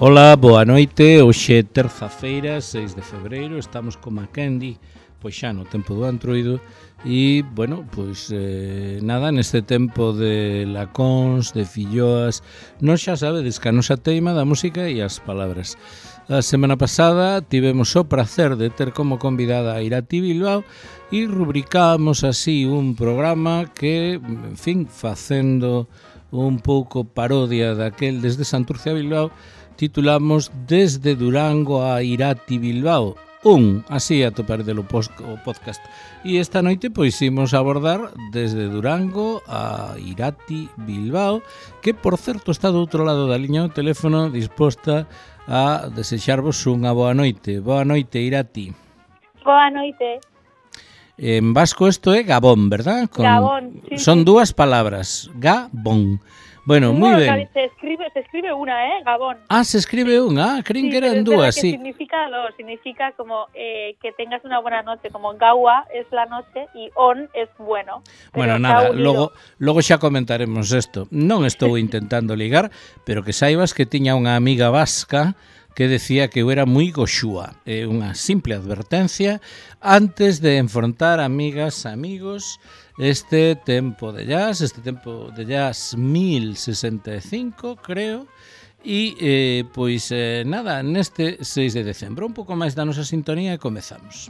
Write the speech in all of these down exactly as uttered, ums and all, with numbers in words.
Ola, boa noite, hoxe é terza-feira, seis de febreiro, estamos con Mackendy, pois xa no tempo do Antroido, e, bueno, pois eh, nada, neste tempo de lacóns, de filloas, non xa sabedes que a nosa teima da música e as palabras. A semana pasada tivemos o prazer de ter como convidada a Irati Bilbao e rubricamos así un programa que, en fin, facendo un pouco parodia daquel desde Santurce a Bilbao, titulamos Desde Durango a Irati Bilbao un, así atopar do podcast. E esta noite pois imos abordar Desde Durango a Irati Bilbao, que por certo está do outro lado da liña do teléfono disposta a desexarvos unha boa noite. Boa noite, Irati. Boa noite. En vasco isto é Gabón, verdad? Con... Gabón, sí. Son sí. dúas palabras, Gabón. Bueno, no, moi ben. Se escribe, se escribe una, ¿eh? Gabón. Ah, se escribe unha, ah, creín sí, que eran pero dúas, que sí. Significa dos, significa como eh, que tengas una buena noche, como gaua es la noche y on es bueno. Bueno, nada, logo, logo xa comentaremos isto. Non estou intentando ligar, pero que saibas que tiña unha amiga vasca que decía que eu era moi goxúa. É unha simple advertencia antes de enfrontar amigas, amigos, este tempo de jazz, este tempo de jazz mil sesenta e cinco, creo, e, eh, pois, eh, nada, neste seis de decembro, un pouco máis da nosa sintonía e comezamos.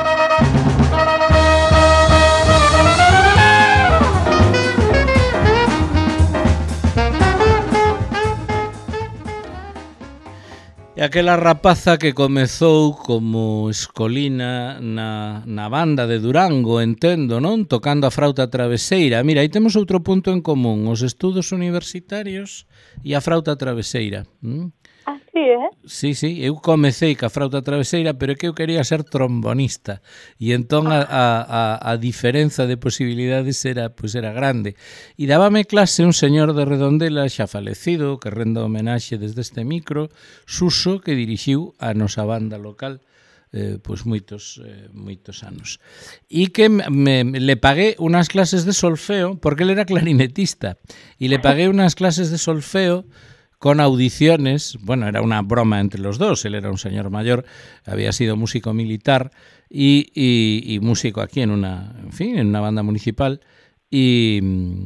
E aquela rapaza que comezou como escolina na, na banda de Durango, entendo, non? Tocando a frauta traveseira. Mira, aí temos outro punto en común, os estudos universitarios e a frauta traveseira. ¿Mm? Así, eh? Sí, sí, eu comecei ca frauta traveseira, pero é que eu quería ser trombonista. E entón a, a, a diferenza de posibilidades era, pues era grande. E dábame clase un señor de Redondela xa falecido, que renda homenaxe desde este micro, Suso, que dirixiu a nosa banda local eh, pois moitos, eh, moitos anos. E que me, me, le pagué unhas clases de solfeo, porque ele era clarinetista, e le pagué unhas clases de solfeo con audiciones. Bueno, era una broma entre los dos, él era un señor mayor, había sido músico militar y, y, y músico aquí en una, en fin, en una banda municipal, y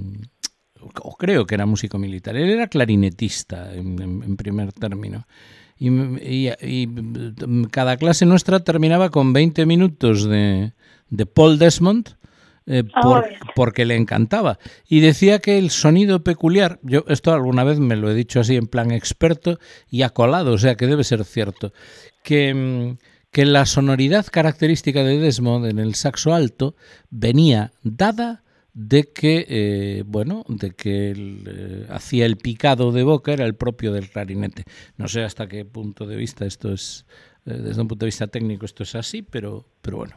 o creo que era músico militar, él era clarinetista en, en, en primer término. Y, y, y cada clase nuestra terminaba con veinte minutos de, de Paul Desmond, Eh, por, porque le encantaba y decía que el sonido peculiar, yo esto alguna vez me lo he dicho así en plan experto y acolado, o sea que debe ser cierto, que, que la sonoridad característica de Desmond en el saxo alto venía dada de que, eh, bueno, de que el, eh, hacía el picado de boca, era el propio del clarinete. No sé hasta qué punto de vista esto es, eh, desde un punto de vista técnico esto es así, pero, pero bueno.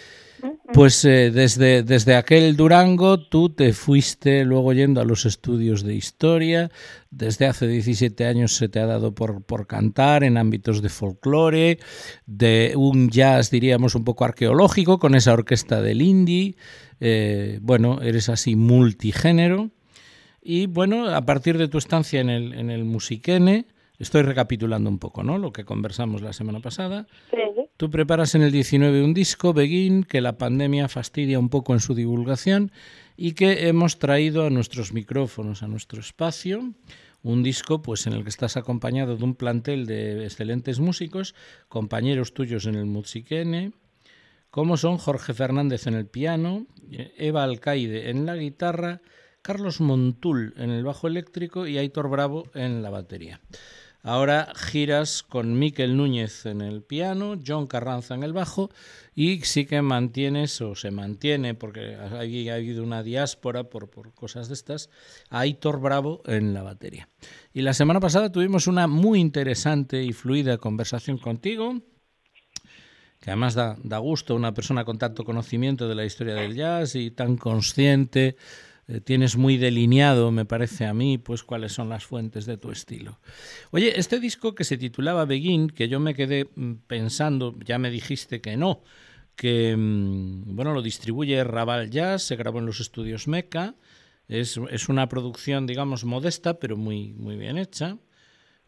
Pues eh, desde, desde aquel Durango tú te fuiste luego yendo a los estudios de historia. Desde hace diecisiete años se te ha dado por, por cantar en ámbitos de folclore, de un jazz, diríamos, un poco arqueológico, con esa orquesta del indie. Eh, bueno, eres así multigénero. Y bueno, a partir de tu estancia en el, en el Musiquene, estoy recapitulando un poco, ¿no?, lo que conversamos la semana pasada. Sí. Tú preparas en el diecinueve un disco, Begin, que la pandemia fastidia un poco en su divulgación y que hemos traído a nuestros micrófonos, a nuestro espacio. Un disco pues en el que estás acompañado de un plantel de excelentes músicos, compañeros tuyos en el Musiquene, como son Jorge Fernández en el piano, Eva Alcaide en la guitarra, Carlos Montul en el bajo eléctrico y Aitor Bravo en la batería. Ahora giras con Miquel Núñez en el piano, John Carranza en el bajo y sí que mantienes, o se mantiene, porque ha habido una diáspora por, por cosas de estas, a Aitor Bravo en la batería. Y la semana pasada tuvimos una muy interesante y fluida conversación contigo, que además da, da gusto, una persona con tanto conocimiento de la historia del jazz y tan consciente. Tienes muy delineado, me parece a mí, pues cuáles son las fuentes de tu estilo. Oye, este disco que se titulaba Begin, que yo me quedé pensando, ya me dijiste que no, que bueno, lo distribuye Raval Jazz, se grabó en los estudios Meca, es, es una producción, digamos, modesta, pero muy, muy bien hecha,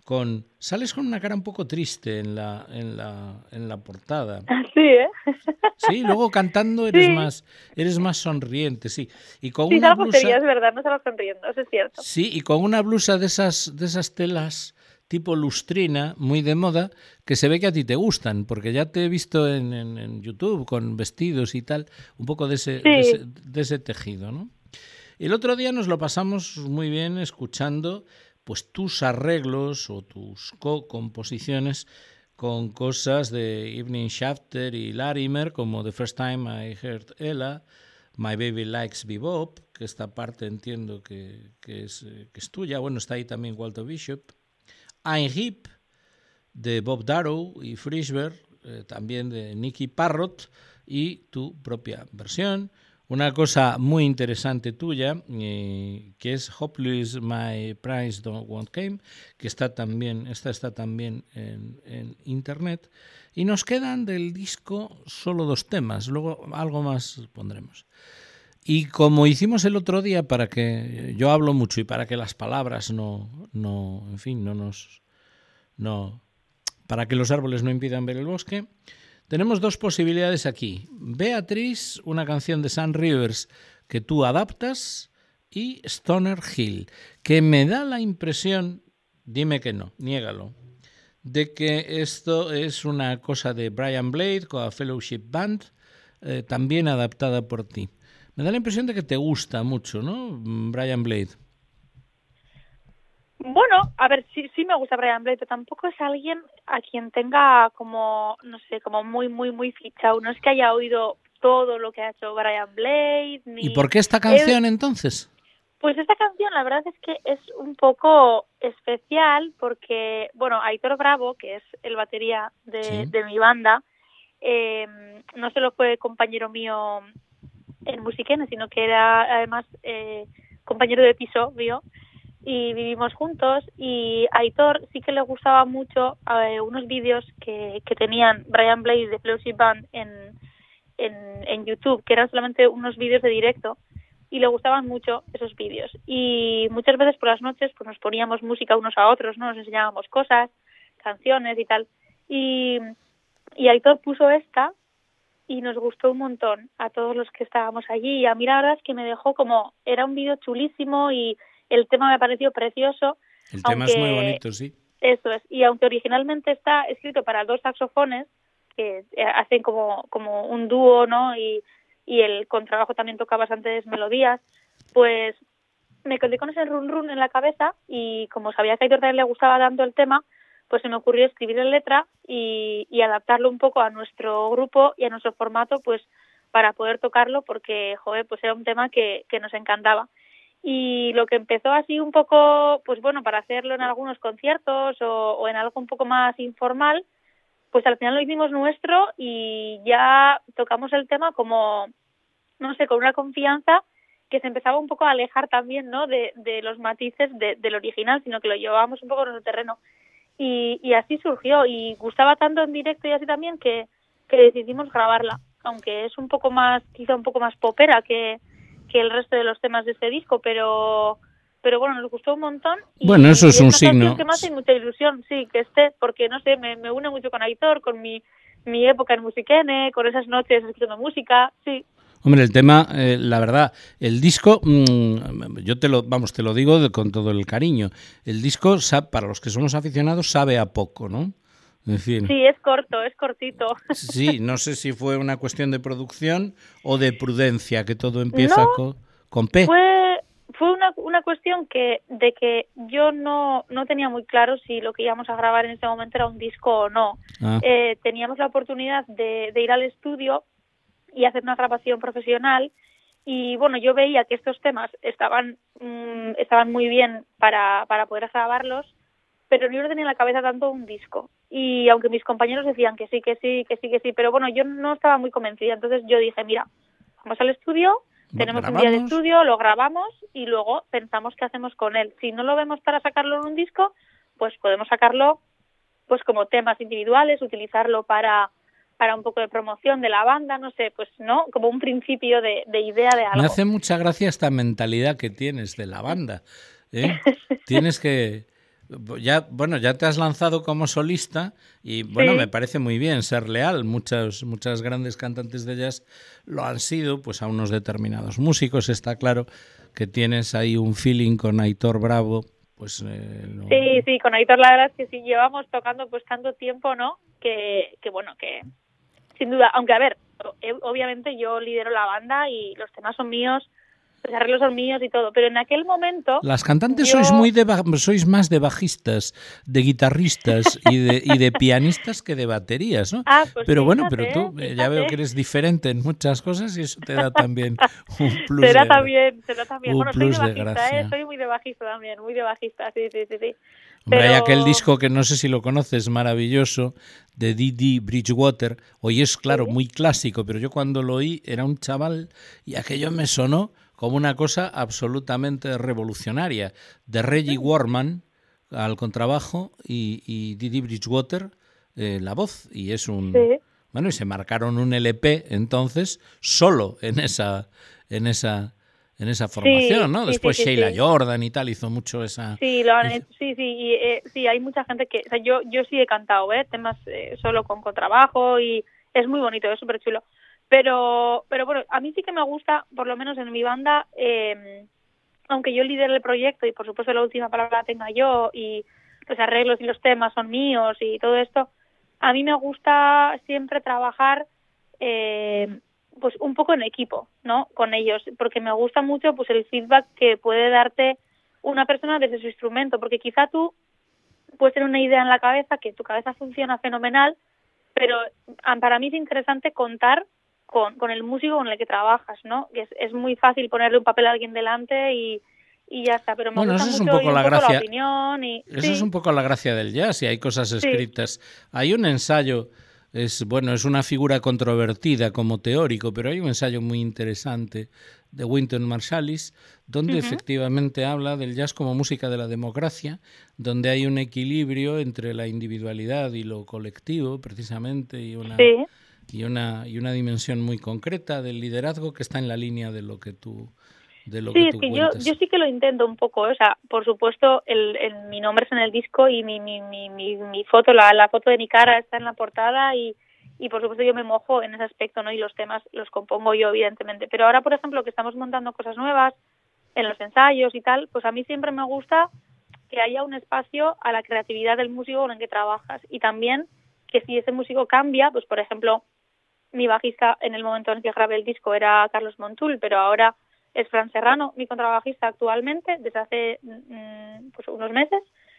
con sales con una cara un poco triste en la en la en la portada. Sí, ¿eh? Sí, luego cantando eres Sí. más eres más sonriente, sí. Y con Sí, una salgo blusa seria, es verdad, no salgo sonriendo, eso es cierto. Sí, y con una blusa de esas de esas telas tipo lustrina, muy de moda, que se ve que a ti te gustan, porque ya te he visto en, en, en YouTube con vestidos y tal, un poco de ese, Sí. de ese, de ese tejido, ¿no? El otro día nos lo pasamos muy bien escuchando pues tus arreglos o tus co-composiciones con cosas de Evening Shafter y Larimer, como The First Time I Heard Ella, My Baby Likes Bebop, que esta parte entiendo que, que, es, que es tuya. Bueno, está ahí también Walter Bishop. I'm Hip, de Bob Darrow y Frishberg, eh, también de Nicky Parrott, y tu propia versión. Una cosa muy interesante tuya, eh, que es Hopeless My Price Don't Want Came, que está también, esta está también en, en internet. Y nos quedan del disco solo dos temas, luego algo más pondremos. Y como hicimos el otro día, para que yo hablo mucho y para que las palabras no, no en fin, no nos... no, para que los árboles no impidan ver el bosque, tenemos dos posibilidades aquí. Beatriz, una canción de Sun Rivers que tú adaptas, y Stoner Hill, que me da la impresión, dime que no, niégalo, de que esto es una cosa de Brian Blade con la Fellowship Band, eh, también adaptada por ti. Me da la impresión de que te gusta mucho, ¿no, Brian Blade? Bueno, a ver, sí, sí me gusta Brian Blade, pero tampoco es alguien a quien tenga como, no sé, como muy, muy, muy fichado. No es que haya oído todo lo que ha hecho Brian Blade, ni... ¿Y por qué esta canción, él... entonces? Pues esta canción la verdad es que es un poco especial porque, bueno, Aitor Bravo, que es el batería de, sí. de mi banda, eh, no solo fue compañero mío en Musiquene, sino que era además eh, compañero de piso mío, y vivimos juntos, y a Aitor sí que le gustaba mucho eh, unos vídeos que, que tenían Brian Blade de Fellowship Band en, en, en YouTube, que eran solamente unos vídeos de directo, y le gustaban mucho esos vídeos. Y muchas veces por las noches pues nos poníamos música unos a otros, ¿no? Nos enseñábamos cosas, canciones y tal. Y, y Aitor puso esta y nos gustó un montón a todos los que estábamos allí. Y a mí la verdad es que me dejó como... Era un vídeo chulísimo y el tema me pareció precioso. El tema aunque, es muy bonito, sí. Eso es. Y aunque originalmente está escrito para dos saxofones, que hacen como, como un dúo, ¿no? Y, y el contrabajo también toca bastantes melodías, pues me quedé con ese run run en la cabeza, y como sabía que a Aitor también le gustaba tanto el tema, pues se me ocurrió escribir la letra y, y adaptarlo un poco a nuestro grupo y a nuestro formato, pues para poder tocarlo, porque, joder, pues era un tema que, que nos encantaba. Y lo que empezó así un poco, pues bueno, para hacerlo en algunos conciertos o, o en algo un poco más informal, pues al final lo hicimos nuestro y ya tocamos el tema como, no sé, con una confianza que se empezaba un poco a alejar también, ¿no?, de, de los matices de, del original, sino que lo llevábamos un poco en nuestro terreno. Y, y así surgió, y gustaba tanto en directo y así también que, que decidimos grabarla, aunque es un poco más, quizá un poco más popera que, que el resto de los temas de este disco, pero... pero bueno, nos gustó un montón. Y, bueno, eso es y es un una signo. Que me hace mucha ilusión, sí, que esté, porque no sé, me, me une mucho con Aitor, con mi, mi época en Musiquene, con esas noches escuchando música, sí. Hombre, el tema, eh, la verdad, el disco, mmm, yo te lo, vamos, te lo digo de, con todo el cariño. El disco, para los que somos aficionados, sabe a poco, ¿no? En fin. Sí, es corto, es cortito. Sí, no sé si fue una cuestión de producción o de prudencia, que todo empieza no, con, con P. Fue fue una, una cuestión que de que yo no, no tenía muy claro si lo que íbamos a grabar en ese momento era un disco o no. Ah. Eh, teníamos la oportunidad de, de ir al estudio y hacer una grabación profesional, y bueno, yo veía que estos temas estaban mmm, estaban muy bien para, para poder grabarlos, pero yo no tenía en la cabeza tanto un disco. Y aunque mis compañeros decían que sí, que sí, que sí, que sí, pero bueno, yo no estaba muy convencida. Entonces yo dije, mira, vamos al estudio, tenemos ¿Grabamos? un día de estudio, lo grabamos y luego pensamos qué hacemos con él. Si no lo vemos para sacarlo en un disco, pues podemos sacarlo pues como temas individuales, utilizarlo para, para un poco de promoción de la banda, no sé, pues no, como un principio de, de idea de algo. Me hace mucha gracia esta mentalidad que tienes de la banda, ¿eh? Tienes que... ya, bueno, ya te has lanzado como solista y bueno, Sí. me parece muy bien ser leal. Muchas, muchas grandes cantantes de jazz lo han sido, pues a unos determinados músicos. Está claro que tienes ahí un feeling con Aitor Bravo, pues eh, no, Sí, no. sí, con Aitor la verdad es que sí llevamos tocando pues tanto tiempo, ¿no? Que, que bueno, que sin duda, aunque a ver, obviamente yo lidero la banda y los temas son míos, los arreglos son míos y todo, pero en aquel momento Las cantantes yo... sois muy de sois más de bajistas, de guitarristas y de, y de pianistas que de baterías, ¿no? Ah, pues Pero bueno, fíjate, pero tú eh, ya fíjate. veo que eres diferente en muchas cosas y eso te da también un plus será de también, será también. un Bueno, soy de plus de bajista, ¿eh? gracia. Soy muy de bajista también, muy de bajista, sí, sí, sí, sí. Hombre, hay Pero... aquel disco que no sé si lo conoces, maravilloso, de Dee Bridgewater. Hoy es, claro, Sí. muy clásico, pero yo cuando lo oí era un chaval y aquello me sonó como una cosa absolutamente revolucionaria. De Reggie Warman al contrabajo y, y Dee Bridgewater eh, la voz. Y es un... Sí. Bueno, y se marcaron un L P entonces solo en esa... En esa en esa formación, Sí, ¿no? sí, Después sí, sí, Sheila sí. Jordan y tal hizo mucho esa... Sí, lo han hizo... hecho, sí, sí, y, eh, sí, hay mucha gente que, o sea, yo, yo sí he cantado, ¿eh? Temas eh, solo con contrabajo y es muy bonito, es súper chulo. Pero, pero bueno, a mí sí que me gusta, por lo menos en mi banda, eh, aunque yo lidero el proyecto y por supuesto la última palabra la tenga yo y los arreglos y los temas son míos y todo esto, a mí me gusta siempre trabajar eh, pues un poco en equipo, ¿no? Con ellos, porque me gusta mucho pues el feedback que puede darte una persona desde su instrumento, porque quizá tú puedes tener una idea en la cabeza, que tu cabeza funciona fenomenal, pero para mí es interesante contar con, con el músico con el que trabajas, ¿no? Es, es muy fácil ponerle un papel a alguien delante y, y ya está, pero me bueno, gusta eso es mucho un poco oír un la poco gracia. la opinión y... Eso sí. es un poco la gracia del jazz y hay cosas escritas. Sí. Hay un ensayo, es bueno, es una figura controvertida como teórico, pero hay un ensayo muy interesante de Wynton Marsalis, donde uh-huh. efectivamente habla del jazz como música de la democracia, donde hay un equilibrio entre la individualidad y lo colectivo, precisamente, y una, sí. y una, y una dimensión muy concreta del liderazgo que está en la línea de lo que tú de lo sí, que es tú que cuentas. yo, yo sí que lo intento un poco, o sea, por supuesto, el, el, mi nombre es en el disco y mi, mi, mi, mi, mi foto, la, la foto de mi cara está en la portada y, y por supuesto yo me mojo en ese aspecto, ¿no? Y los temas los compongo yo, evidentemente. Pero ahora, por ejemplo, que estamos montando cosas nuevas en los ensayos y tal, pues a mí siempre me gusta que haya un espacio a la creatividad del músico con el que trabajas y también que si ese músico cambia, pues por ejemplo, mi bajista en el momento en que grabé el disco era Carlos Montul, pero ahora es Fran Serrano, mi contrabajista actualmente, desde hace mmm, pues unos meses,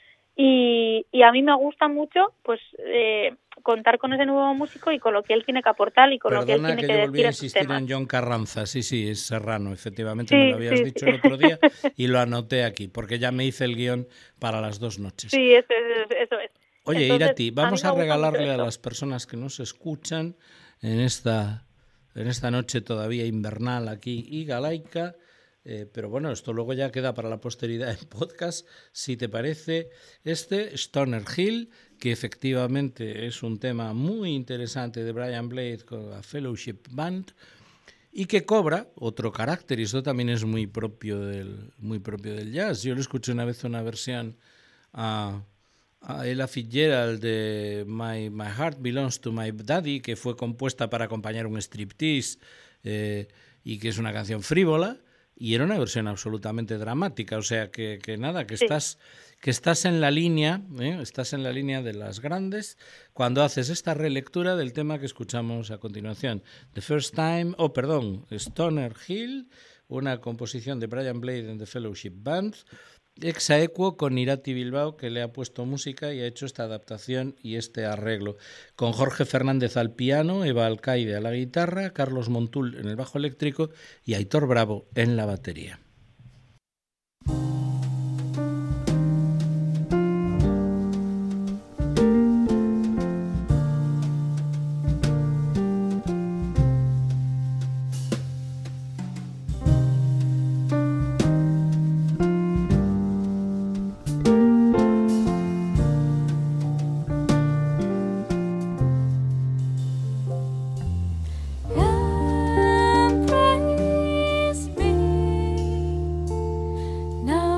y, y a mí me gusta mucho pues eh, contar con ese nuevo músico y con lo que él tiene que aportar y con Perdona lo que él tiene que, que, que decir yo volví a en sus insistir temas. en John Carranza, sí, sí, es Serrano, efectivamente, sí, me lo habías sí, dicho sí. el otro día y lo anoté aquí, porque ya me hice el guión para las dos noches. Sí, eso, eso, eso es. Oye, Entonces, Irati, vamos a, a, a regalarle a las personas que nos escuchan en esta, en esta noche todavía invernal aquí y galaica, eh, pero bueno, esto luego ya queda para la posteridad en podcast, si te parece, este Stoner Hill, que efectivamente es un tema muy interesante de Brian Blade con la Fellowship Band y que cobra otro carácter, y esto también es muy propio del, muy propio del jazz. Yo lo escuché una vez una versión a... a Ella Fitzgerald de My, My Heart Belongs to My Daddy, que fue compuesta para acompañar un striptease eh, y que es una canción frívola, y era una versión absolutamente dramática, o sea que, que nada, que, sí. estás, que estás en la línea, ¿eh? estás en la línea de las grandes cuando haces esta relectura del tema que escuchamos a continuación. The First Time, oh perdón, Stoner Hill, una composición de Brian Blade and the Fellowship Band, ex aequo con Irati Bilbao, que le ha puesto música y ha hecho esta adaptación y este arreglo, con Jorge Fernández al piano, Eva Alcaide a la guitarra, Carlos Montul en el bajo eléctrico y Aitor Bravo en la batería. Now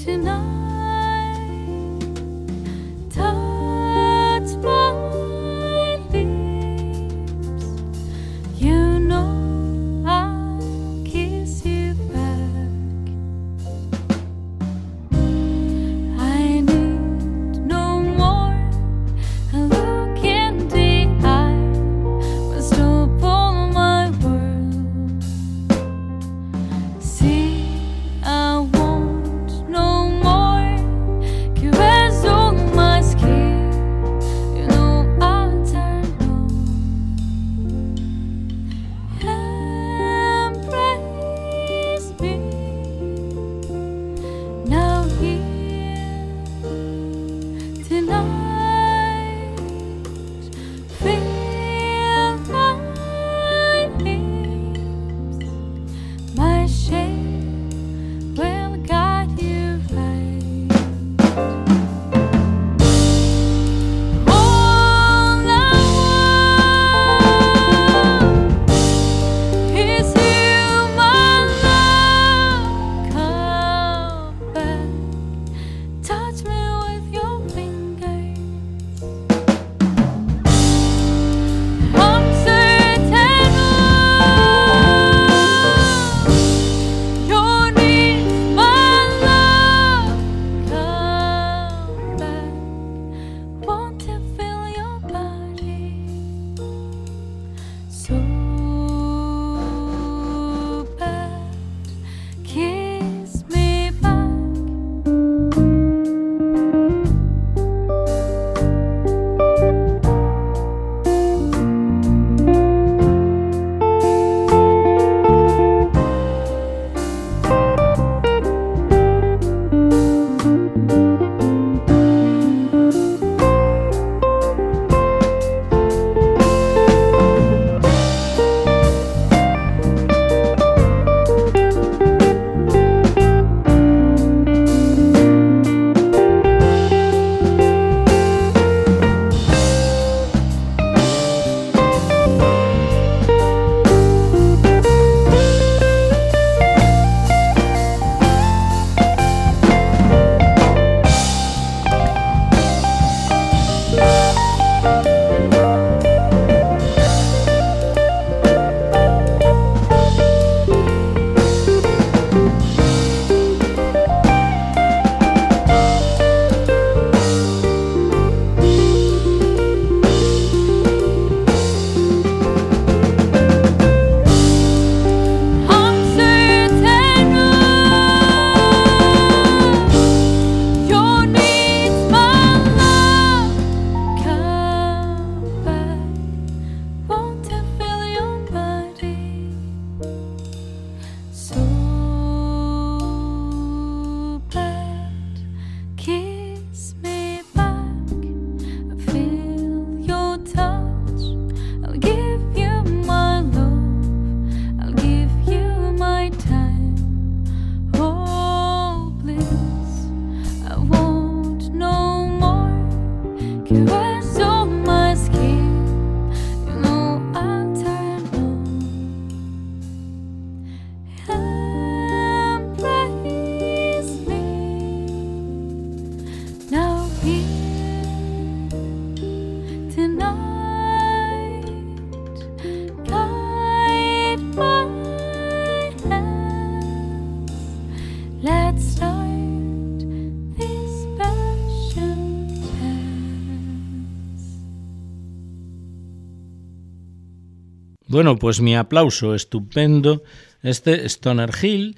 Bueno, pues mi aplauso estupendo, este Stoner Hill,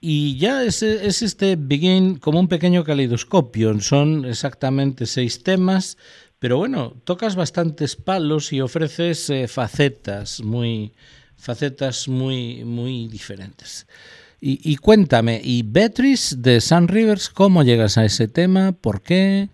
y ya es, es este Begin como un pequeño caleidoscopio, son exactamente seis temas, pero bueno, tocas bastantes palos y ofreces eh, facetas muy, facetas muy, muy diferentes. Y, y cuéntame, y Beatrice de Sun Rivers, ¿cómo llegas a ese tema? ¿Por qué?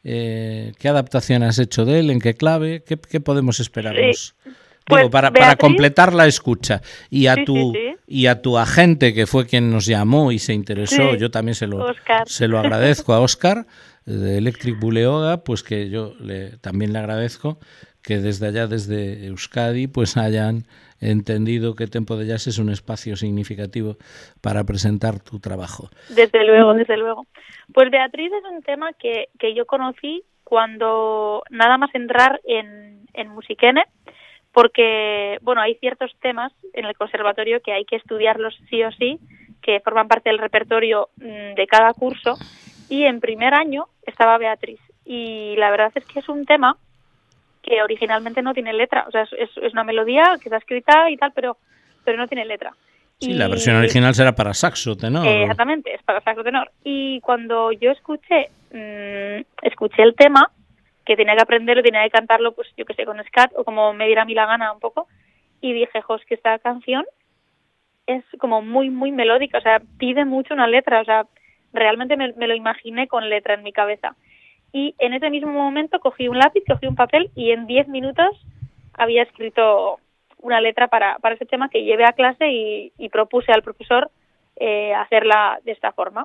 Eh, ¿Qué adaptación has hecho de él? ¿En qué clave? ¿Qué, qué podemos esperarnos? Sí. Digo, pues, para, para completar la escucha. Y a, sí, tu, sí, sí. y a tu agente, que fue quien nos llamó y se interesó, sí, yo también se lo, se lo agradezco a Óscar, de Electric Buleoga, pues que yo le, también le agradezco que desde allá, desde Euskadi, pues hayan entendido que Tempo de Jazz es un espacio significativo para presentar tu trabajo. Desde luego, desde luego. Pues Beatriz es un tema que, que yo conocí cuando nada más entrar en, en Musikene, porque, bueno, hay ciertos temas en el conservatorio que hay que estudiarlos sí o sí, que forman parte del repertorio de cada curso, y en primer año estaba Beatriz. Y la verdad es que es un tema que originalmente no tiene letra, o sea, es, es una melodía que está escrita y tal, pero, pero no tiene letra. Sí, y, la versión original será para saxo tenor. Eh, exactamente, es para saxo tenor. Y cuando yo escuché, mmm, escuché el tema, que tenía que aprenderlo, tenía que cantarlo, pues yo que sé, con scat o como me diera a mí la gana un poco, y dije, jo, es que esta canción es como muy, muy melódica, o sea, pide mucho una letra, o sea, realmente me, me lo imaginé con letra en mi cabeza. Y en ese mismo momento cogí un lápiz, cogí un papel y en diez minutos había escrito una letra para, para ese tema que llevé a clase y, y propuse al profesor eh, hacerla de esta forma.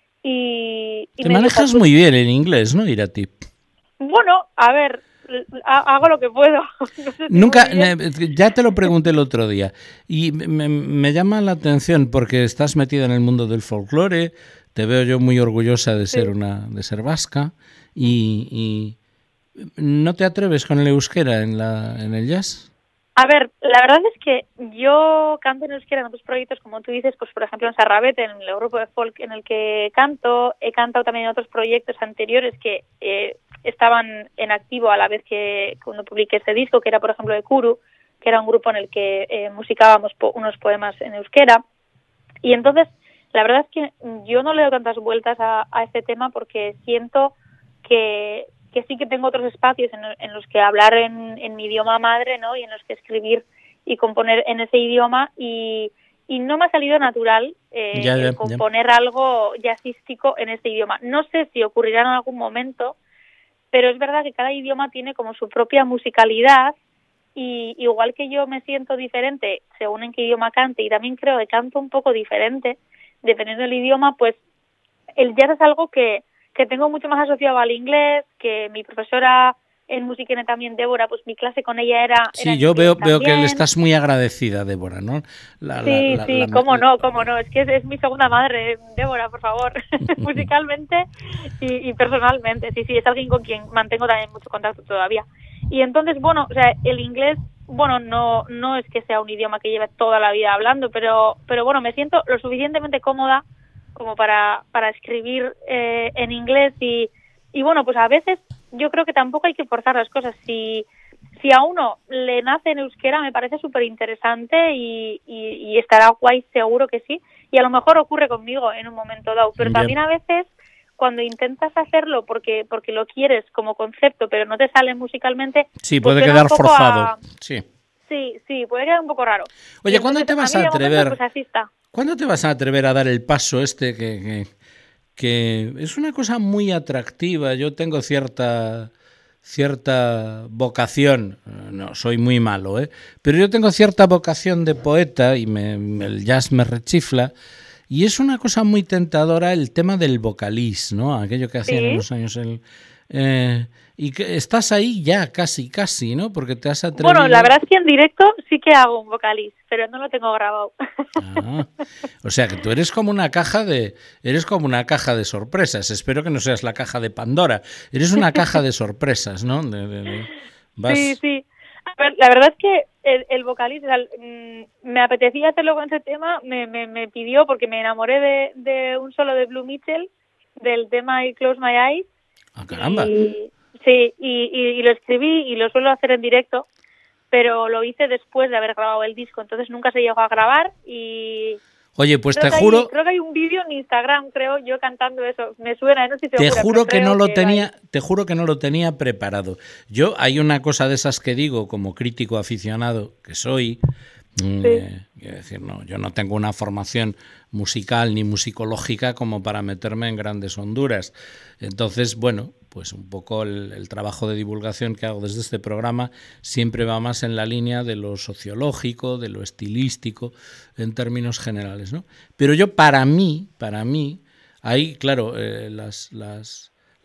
Y, y Te me manejas dijo, muy bien en inglés, ¿no, Irati? Bueno, a ver, hago lo que puedo. No sé si Nunca, ya te lo pregunté el otro día y me, me llama la atención porque estás metida en el mundo del folclore, te veo yo muy orgullosa de ser sí. una, de ser vasca y, y ¿no te atreves con el euskera en la, en el jazz? A ver, la verdad es que yo canto en euskera en otros proyectos, como tú dices, pues por ejemplo en Sarrabete, en el grupo de folk en el que canto, he cantado también en otros proyectos anteriores que eh, estaban en activo a la vez que cuando publiqué este disco, que era por ejemplo de Kuru, que era un grupo en el que eh, musicábamos po- unos poemas en euskera, y entonces la verdad es que yo no le doy tantas vueltas a, a este tema porque siento que que sí que tengo otros espacios en, en los que hablar en, en mi idioma madre, ¿no? Y en los que escribir y componer en ese idioma y, y no me ha salido natural eh, ya, ya, el componer ya. algo jazzístico en ese idioma. No sé si ocurrirá en algún momento, pero es verdad que cada idioma tiene como su propia musicalidad y igual que yo me siento diferente según en qué idioma cante y también creo que canto un poco diferente dependiendo del idioma, pues el jazz es algo que que tengo mucho más asociado al inglés, que mi profesora en Musikene también, Débora, pues mi clase con ella era... Sí, era yo veo, también. veo que le estás muy agradecida, Débora, ¿no? La, sí, la, sí, la, cómo la... no, cómo no, es que es, es mi segunda madre, Débora, por favor, musicalmente y, y personalmente, sí, sí, es alguien con quien mantengo también mucho contacto todavía. Y entonces, bueno, o sea, el inglés, bueno, no no es que sea un idioma que lleve toda la vida hablando, pero pero bueno, me siento lo suficientemente cómoda como para para escribir eh, en inglés y, y bueno, pues a veces yo creo que tampoco hay que forzar las cosas. Si si a uno le nace en euskera me parece súper interesante y, y, y estará guay, seguro que sí, y a lo mejor ocurre conmigo en un momento dado, pero Bien. También a veces cuando intentas hacerlo porque porque lo quieres como concepto pero no te sale musicalmente, sí, pues puede quedar forzado, a... sí. Sí, sí, puede quedar un poco raro. Oye, ¿cuándo te vas a, a atrever? Momento, pues así está. ¿Cuándo te vas a atrever a dar el paso este que, que, que es una cosa muy atractiva? Yo tengo cierta cierta vocación, no soy muy malo, ¿eh? Pero yo tengo cierta vocación de poeta y me, el jazz me rechifla. Y es una cosa muy tentadora el tema del vocalís, ¿no? Aquello que hacían ¿Sí? en los años el, eh, y que estás ahí ya casi, casi, ¿no? Porque te has atrevido... Bueno, la verdad es que en directo sí que hago un vocalís, pero no lo tengo grabado. Ah, o sea que tú eres como una caja de eres como una caja de sorpresas. Espero que no seas la caja de Pandora. Eres una caja de sorpresas, ¿no? De, de, de... Vas... Sí, sí. A ver, la verdad es que el, el vocalista, o sea, me apetecía hacerlo con ese tema, me, me, me pidió porque me enamoré de, de un solo de Blue Mitchell, del tema I Close My Eyes. Ah, caramba. Y, sí, y, y, y lo escribí y lo suelo hacer en directo, pero lo hice después de haber grabado el disco, entonces nunca se llegó a grabar y... Oye, pues creo te hay, juro... creo que hay un vídeo en Instagram, creo, yo cantando eso. Me suena, no estoy segura. Te juro que no lo que tenía, te juro que no lo tenía preparado. Yo hay una cosa de esas que digo como crítico aficionado que soy, sí. eh, quiero decir, no, yo no tengo una formación musical ni musicológica como para meterme en grandes honduras. Entonces, bueno, pues un poco el, el trabajo de divulgación que hago desde este programa siempre va más en la línea de lo sociológico, de lo estilístico, en términos generales, ¿no? Pero yo, para mí, para mí, ahí, claro, eh, las, las,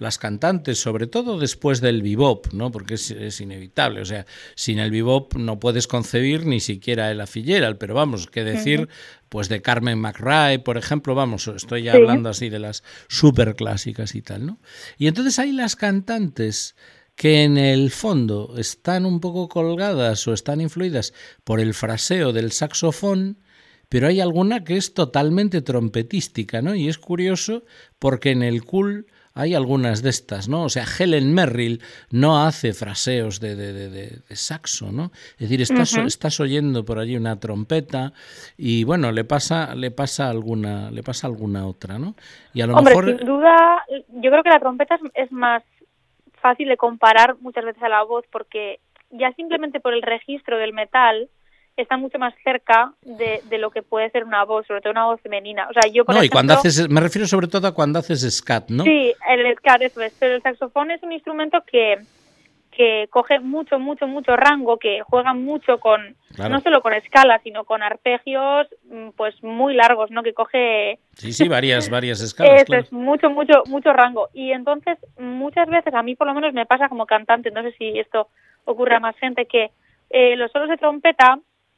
las cantantes, sobre todo después del bebop, ¿no? Porque es, es inevitable, o sea, sin el bebop no puedes concebir ni siquiera Ella Fitzgerald, pero vamos, qué decir, uh-huh. pues de Carmen McRae, por ejemplo, vamos, estoy ya sí. hablando así de las súper clásicas y tal, ¿no? Y entonces hay las cantantes que en el fondo están un poco colgadas o están influidas por el fraseo del saxofón, pero hay alguna que es totalmente trompetística, ¿no? Y es curioso porque en el cool hay algunas de estas, ¿no? O sea, Helen Merrill no hace fraseos de, de, de, de saxo, ¿no? Es decir, estás, uh-huh. estás oyendo por allí una trompeta y, bueno, le pasa le pasa alguna le pasa alguna otra, ¿no? Y a lo Hombre, mejor... sin duda, yo creo que la trompeta es, es más fácil de comparar muchas veces a la voz porque ya simplemente por el registro del metal está mucho más cerca de, de lo que puede ser una voz, sobre todo una voz femenina. O sea, yo por No, ejemplo, y cuando haces, me refiero sobre todo a cuando haces scat, ¿no? Sí, el scat, eso es, pero el saxofón es un instrumento que, que coge mucho, mucho, mucho rango, que juega mucho con, claro. no solo con escalas, sino con arpegios pues muy largos, ¿no? Que coge... Sí, sí, varias, varias escalas, Eso claro. es, mucho, mucho, mucho rango. Y entonces, muchas veces, a mí por lo menos me pasa como cantante, no sé si esto ocurre a más gente, que eh, los solos de trompeta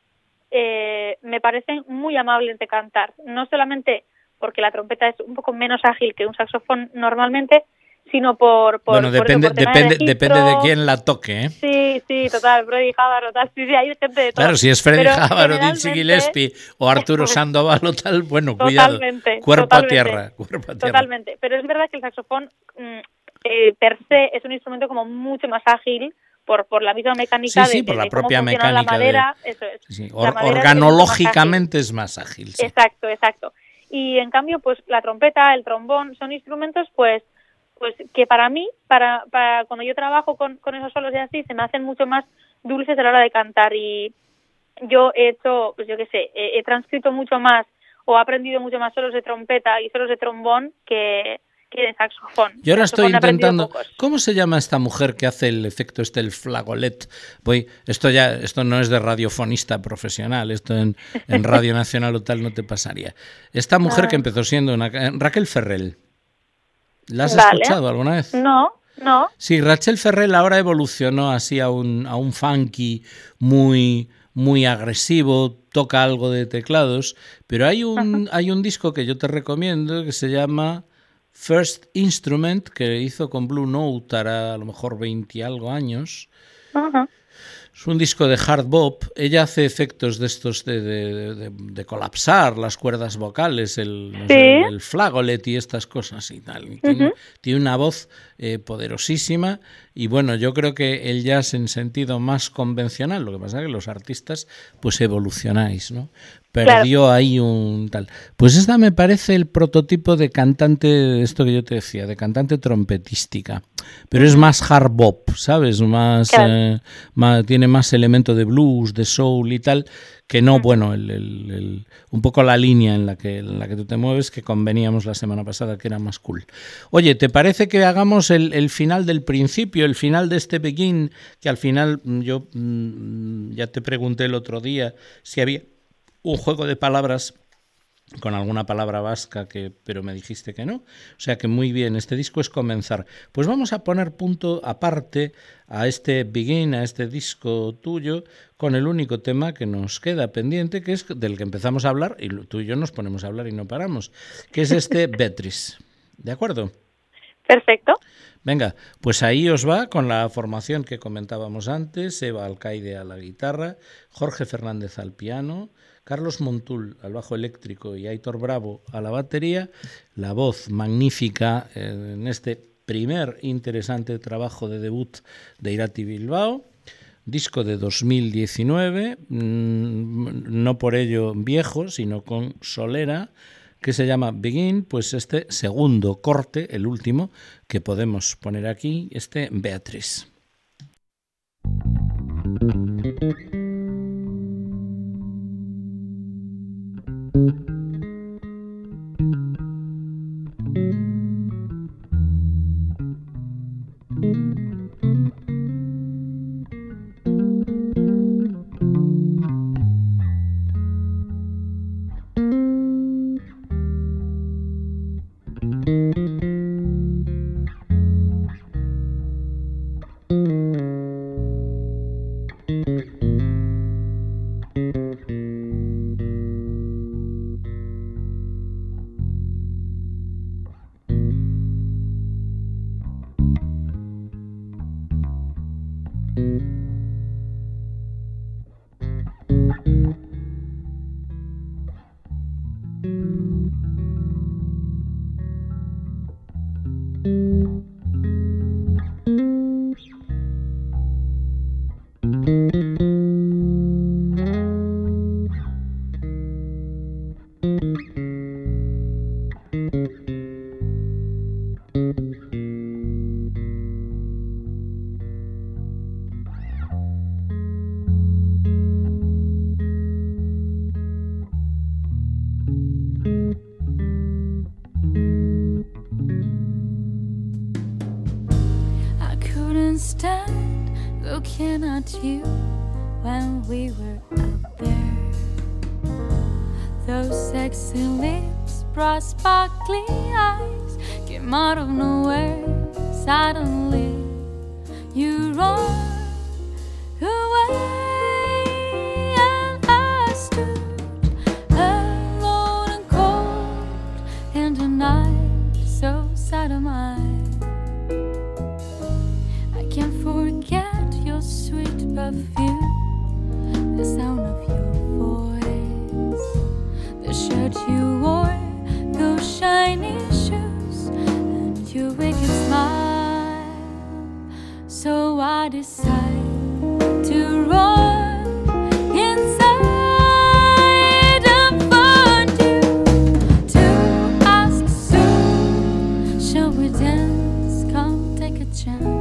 eh, me parecen muy amables de cantar. No solamente porque la trompeta es un poco menos ágil que un saxofón normalmente, sino por... por bueno, depende, por eso, por depende, de depende de quién la toque, ¿eh? Sí, sí, total, Freddie Havaro, tal, sí, sí, hay gente de todo. Claro, si es Freddie Havaro, Dizzy Gillespie o Arturo Sandoval o tal, bueno, cuidado, totalmente, cuerpo totalmente, a tierra, cuerpo a tierra. Totalmente, pero es verdad que el saxofón eh, per se es un instrumento como mucho más ágil por por la misma mecánica sí, sí, de, por la de propia cómo funciona mecánica la madera, de, eso es. Sí, or, madera organológicamente es más ágil. Sí. Exacto, exacto. Y en cambio, pues la trompeta, el trombón, son instrumentos, pues, pues que para mí, para, para cuando yo trabajo con, con esos solos y así, se me hacen mucho más dulces a la hora de cantar. Y yo he hecho, pues yo qué sé, he, he transcrito mucho más o he aprendido mucho más solos de trompeta y solos de trombón que que de saxofón. Yo ahora estoy intentando... Pocos. ¿Cómo se llama esta mujer que hace el efecto este, el flagolet? Voy, esto ya, esto no es de radiofonista profesional, esto en, en Radio Nacional o tal no te pasaría. Esta mujer ah. que empezó siendo una... Raquel Ferrell. ¿La has vale. escuchado alguna vez? No, no. Sí, Rachel Ferrell ahora evolucionó así a un, a un funky muy... muy agresivo, toca algo de teclados, pero hay un, hay un disco que yo te recomiendo que se llama First Instrument, que hizo con Blue Note hará a lo mejor veinte y algo años. Uh-huh. Es un disco de hard bop. Ella hace efectos de estos de, de, de, de colapsar las cuerdas vocales, el, no ¿Sí? sé, el flagolet y estas cosas y tal. Y tiene, uh-huh. tiene una voz eh, poderosísima y bueno, yo creo que el jazz en sentido más convencional, lo que pasa es que los artistas pues evolucionáis, ¿no? Perdió claro. ahí un tal. Pues esta me parece el prototipo de cantante, esto que yo te decía, de cantante trompetística. Pero uh-huh. es más hard bop, ¿sabes? Más, claro. eh, más tiene más elemento de blues, de soul y tal, que no, uh-huh. bueno, el, el, el, un poco la línea en la, que, en la que tú te mueves, que conveníamos la semana pasada, que era más cool. Oye, ¿te parece que hagamos el, el final del principio, el final de este Begin, que al final yo mmm, ya te pregunté el otro día si había un juego de palabras con alguna palabra vasca, que, pero me dijiste que no. O sea que muy bien, este disco es comenzar. Pues vamos a poner punto aparte a este Begin, a este disco tuyo, con el único tema que nos queda pendiente, que es del que empezamos a hablar, y tú y yo nos ponemos a hablar y no paramos, que es este Beatriz. ¿De acuerdo? Perfecto. Venga, pues ahí os va con la formación que comentábamos antes: Eva Alcaide a la guitarra, Jorge Fernández al piano, Carlos Montul al bajo eléctrico y Aitor Bravo a la batería, la voz magnífica en este primer interesante trabajo de debut de Irati Bilbao, disco de dos mil diecinueve, no por ello viejo, sino con solera, que se llama Begin, pues este segundo corte, el último, que podemos poner aquí, este Beatriz. You when we were out there, those sexy lips, bright sparkly eyes came out of nowhere. Suddenly you run away and I stood alone and cold in the night, so sad am I. I can't forget your sweet perfume, the sound of your voice, the shirt you wore, those shiny shoes, and your wicked smile. So I decide to run inside and find you, to ask soon, shall we dance? Come take a chance.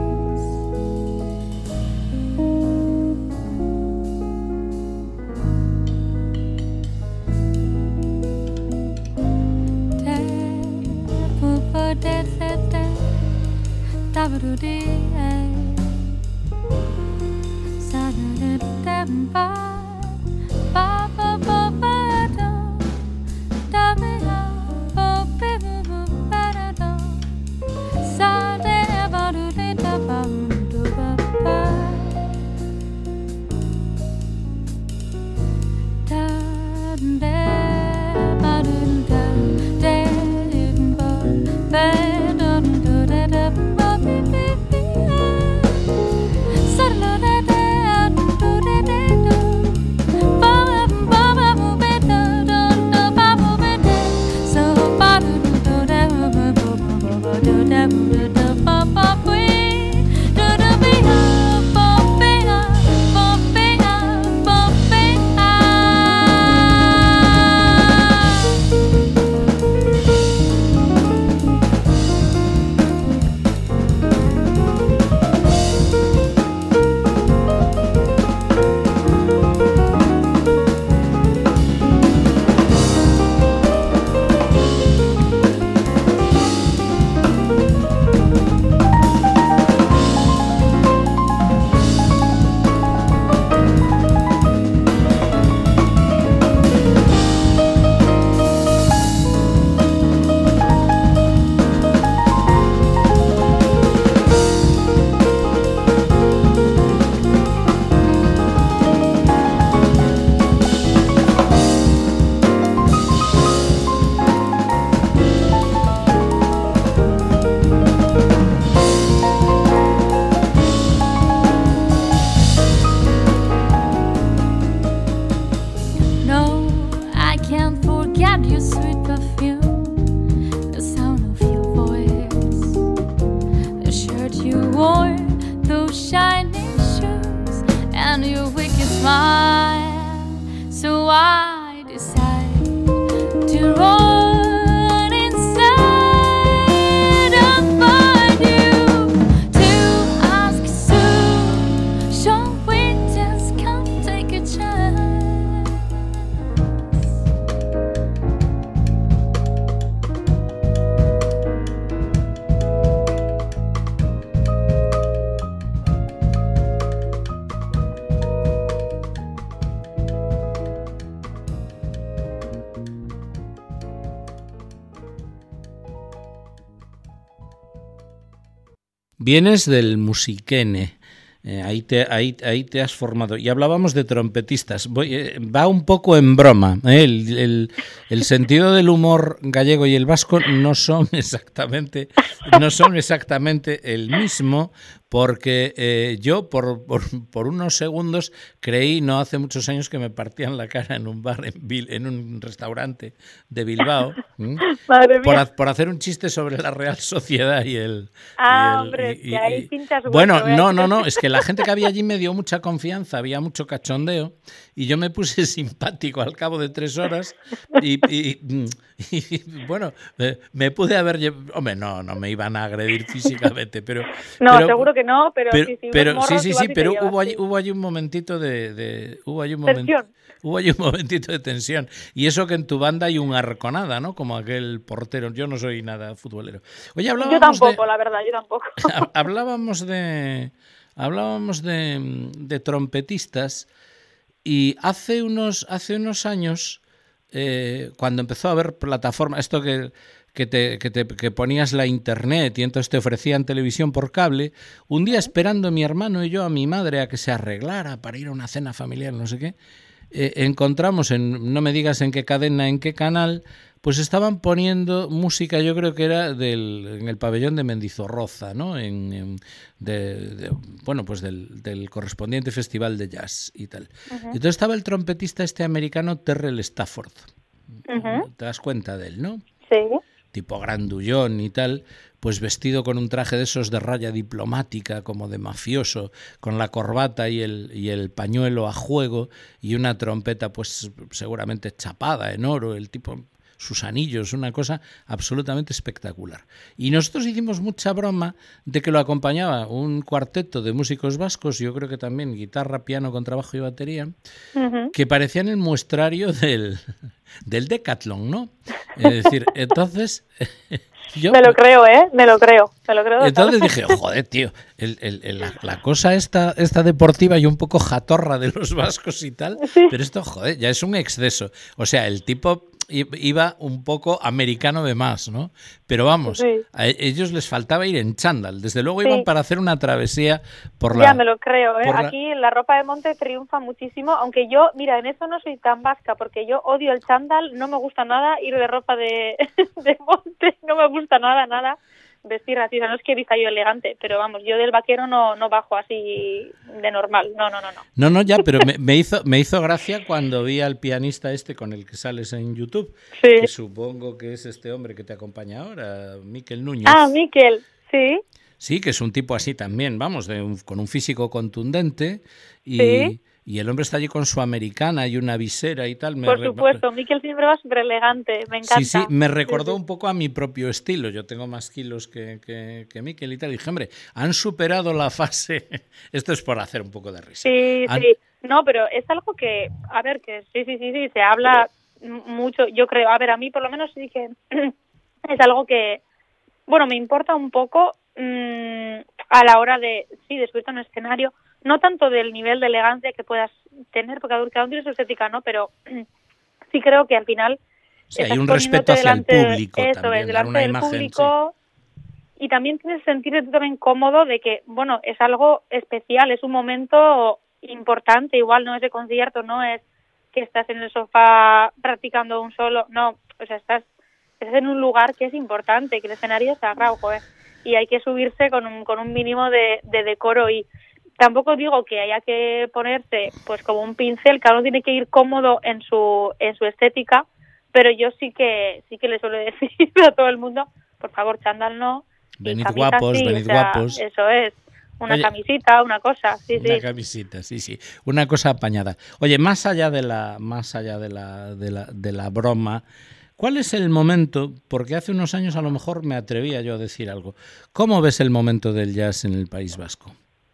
Vienes del musiquene, eh, ahí, te, ahí, ahí te has formado. Y hablábamos de trompetistas. Voy, eh, va un poco en broma. ¿eh? El, el, el sentido del humor gallego y el vasco no son exactamente, no son exactamente el mismo, porque eh, yo por, por, por unos segundos creí, no hace muchos años, que me partían la cara en un bar, en, Bil, en un restaurante de Bilbao, Madre por, mía. por hacer un chiste sobre la Real Sociedad y el... Ah, y el, hombre, y, que ahí y, pinchas hueso, bueno, ¿eh? no, no, no, es que la gente que había allí me dio mucha confianza, había mucho cachondeo, y yo me puse simpático al cabo de tres horas, y, y, y, y bueno, me, me pude haber llevado... Hombre, no, no me iban a agredir físicamente, pero... No, pero, seguro que no, pero, pero, sí, sí, pero morros, sí, sí, sí, sí pero llevas, hubo allí, sí. hubo allí un momentito de... de hubo allí un momento, tensión. Hubo allí un momentito de tensión. Y eso que en tu banda hay un arconada, ¿no? Como aquel portero. Yo no soy nada futbolero. Oye, hablábamos Yo tampoco, de, la verdad, yo tampoco. hablábamos de... Hablábamos de, de trompetistas y hace unos, hace unos años, eh, cuando empezó a haber plataforma, esto que, que, te, que, te, que ponías la internet y entonces te ofrecían televisión por cable, un día esperando mi hermano y yo a mi madre a que se arreglara para ir a una cena familiar, no sé qué, eh, encontramos, en no me digas en qué cadena, en qué canal, pues estaban poniendo música, yo creo que era del, en el pabellón de Mendizorroza, ¿no? En, en, de, de, bueno, pues del, del correspondiente festival de jazz y tal. Uh-huh. Entonces estaba el trompetista este americano Terrell Stafford. Uh-huh. Te das cuenta de él, ¿no? Sí. Tipo grandullón y tal, pues vestido con un traje de esos de raya diplomática, como de mafioso, con la corbata y el, y el pañuelo a juego y una trompeta pues seguramente chapada en oro, el tipo... sus anillos, una cosa absolutamente espectacular. Y nosotros hicimos mucha broma de que lo acompañaba un cuarteto de músicos vascos, yo creo que también guitarra, piano, contrabajo y batería, uh-huh. que parecían el muestrario del, del Decathlon, ¿no? Es decir, entonces... Yo, me lo creo, ¿eh? Me lo creo. Me lo creo entonces dije, joder, tío, el, el, el, la, la cosa esta, esta deportiva y un poco jatorra de los vascos y tal, sí. pero esto, joder, ya es un exceso. O sea, el tipo... iba un poco americano de más, ¿no? Pero vamos, sí. a ellos les faltaba ir en chándal. Desde luego iban sí. para hacer una travesía por la... Ya me lo creo, ¿eh? La... Aquí la ropa de monte triunfa muchísimo, aunque yo, mira, en eso no soy tan vasca, porque yo odio el chándal, no me gusta nada ir de ropa de, de monte, no me gusta nada, nada. Vestir así, o sea, no es que vista yo elegante, pero vamos, yo del vaquero no, no bajo así de normal, no, no, no. No, no, no ya, pero me, me, hizo, me hizo gracia cuando vi al pianista este con el que sales en YouTube, sí. que supongo que es este hombre que te acompaña ahora, Miquel Núñez. Ah, Miquel, sí. Sí, que es un tipo así también, vamos, de un, con un físico contundente y... ¿Sí? Y el hombre está allí con su americana y una visera y tal. Me Por supuesto, me... Miquel siempre va súper elegante, me encanta. Sí, sí, me recordó sí, sí. un poco a mi propio estilo. Yo tengo más kilos que, que, que Miquel y tal. Y dije, hombre, han superado la fase... Esto es por hacer un poco de risa. Sí, han... sí. No, pero es algo que, a ver, que sí, sí, sí, sí, se habla mucho, yo creo. A ver, a mí por lo menos sí que es algo que, bueno, me importa un poco mmm, a la hora de, sí, de subirte a un escenario. No tanto del nivel de elegancia que puedas tener, porque cada uno tiene su estética, ¿no? Pero sí creo que al final... Sí, hay un respeto hacia el público eso también, es, delante una del imagen, público. Sí. Y también tienes que sentirte tú también cómodo de que, bueno, es algo especial, es un momento importante, igual no es de concierto, no es que estás en el sofá practicando un solo, no, o sea, estás, estás en un lugar que es importante, que el escenario es sagrado, joder, y hay que subirse con un, con un mínimo de, de decoro y... Tampoco digo que haya que ponerse pues como un pincel, cada uno tiene que ir cómodo en su en su estética, pero yo sí que sí que le suelo decir a todo el mundo, por favor, chándal no. Venid guapos, sí, venid o sea, guapos. Eso es, una Oye, camisita, una cosa, sí, una sí. camisita, sí, sí, una cosa apañada. Oye, más allá de la más allá de la de la de la broma, ¿cuál es el momento? Porque hace unos años a lo mejor me atrevía yo a decir algo. ¿Cómo ves el momento del jazz en el País Vasco?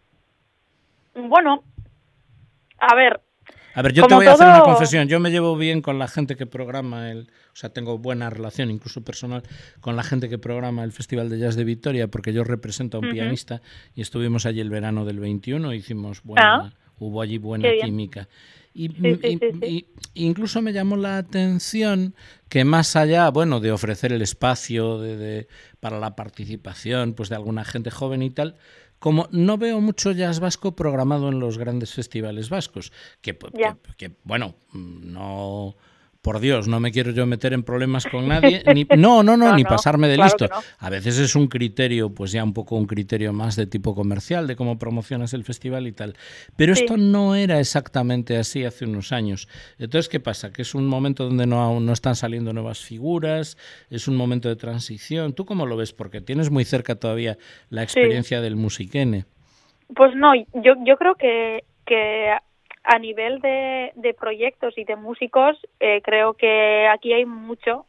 Bueno, a ver... A ver, yo te voy todo... a hacer una confesión. Yo me llevo bien con la gente que programa el... O sea, tengo buena relación, incluso personal, con la gente que programa el Festival de Jazz de Vitoria, porque yo represento a un uh-huh. pianista y estuvimos allí el verano del veintiuno, hicimos buena... Ah, hubo allí buena química. Y, sí, sí, y, sí, sí. y incluso me llamó la atención que más allá, bueno, de ofrecer el espacio de, de, para la participación pues de alguna gente joven y tal... Como no veo mucho jazz vasco programado en los grandes festivales vascos, que, que, que bueno, no por Dios, no me quiero yo meter en problemas con nadie, ni, no, no, no, no, ni no, pasarme de claro listo. No. A veces es un criterio, pues ya un poco un criterio más de tipo comercial, de cómo promocionas el festival y tal. Pero sí. Esto no era exactamente así hace unos años. Entonces, ¿qué pasa? Que es un momento donde no, no están saliendo nuevas figuras, es un momento de transición. ¿Tú cómo lo ves? Porque tienes muy cerca todavía la experiencia sí. del Musiquene. Pues no, yo, yo creo que, que a nivel de, de proyectos y de músicos, eh, creo que aquí hay mucho,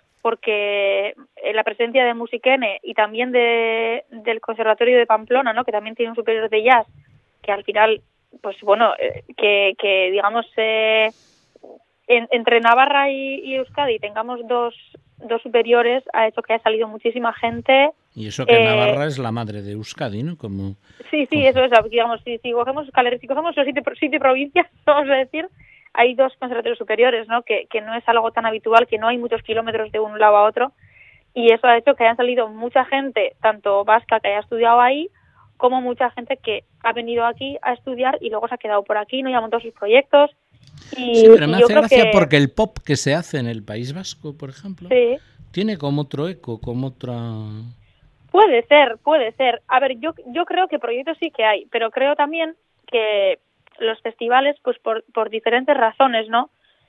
porque la presencia de Musiquene y también de, del Conservatorio de Pamplona, ¿no? Que también tiene un superior de jazz, que al final, pues bueno, eh, que, que digamos, eh, en, entre Navarra y, y Euskadi tengamos dos, dos superiores, ha hecho que haya salido muchísima gente. Y eso que eh, Navarra es la madre de Euskadi, ¿no? Como, sí, sí, como... eso es, digamos, si, si cogemos si cogemos los siete, siete provincias, vamos a decir, hay dos conservatorios superiores, ¿no? Que, que no es algo tan habitual, que no hay muchos kilómetros de un lado a otro, y eso ha hecho que hayan salido mucha gente, tanto vasca que haya estudiado ahí, como mucha gente que ha venido aquí a estudiar y luego se ha quedado por aquí, no, y ha montado sus proyectos. Y, sí, pero me y hace gracia que... porque el pop que se hace en el País Vasco, por ejemplo, sí. tiene como otro eco, como otra... Puede ser, puede ser. A ver, yo yo creo que proyectos sí que hay, pero creo también que los festivales, pues por, por diferentes razones, ¿no?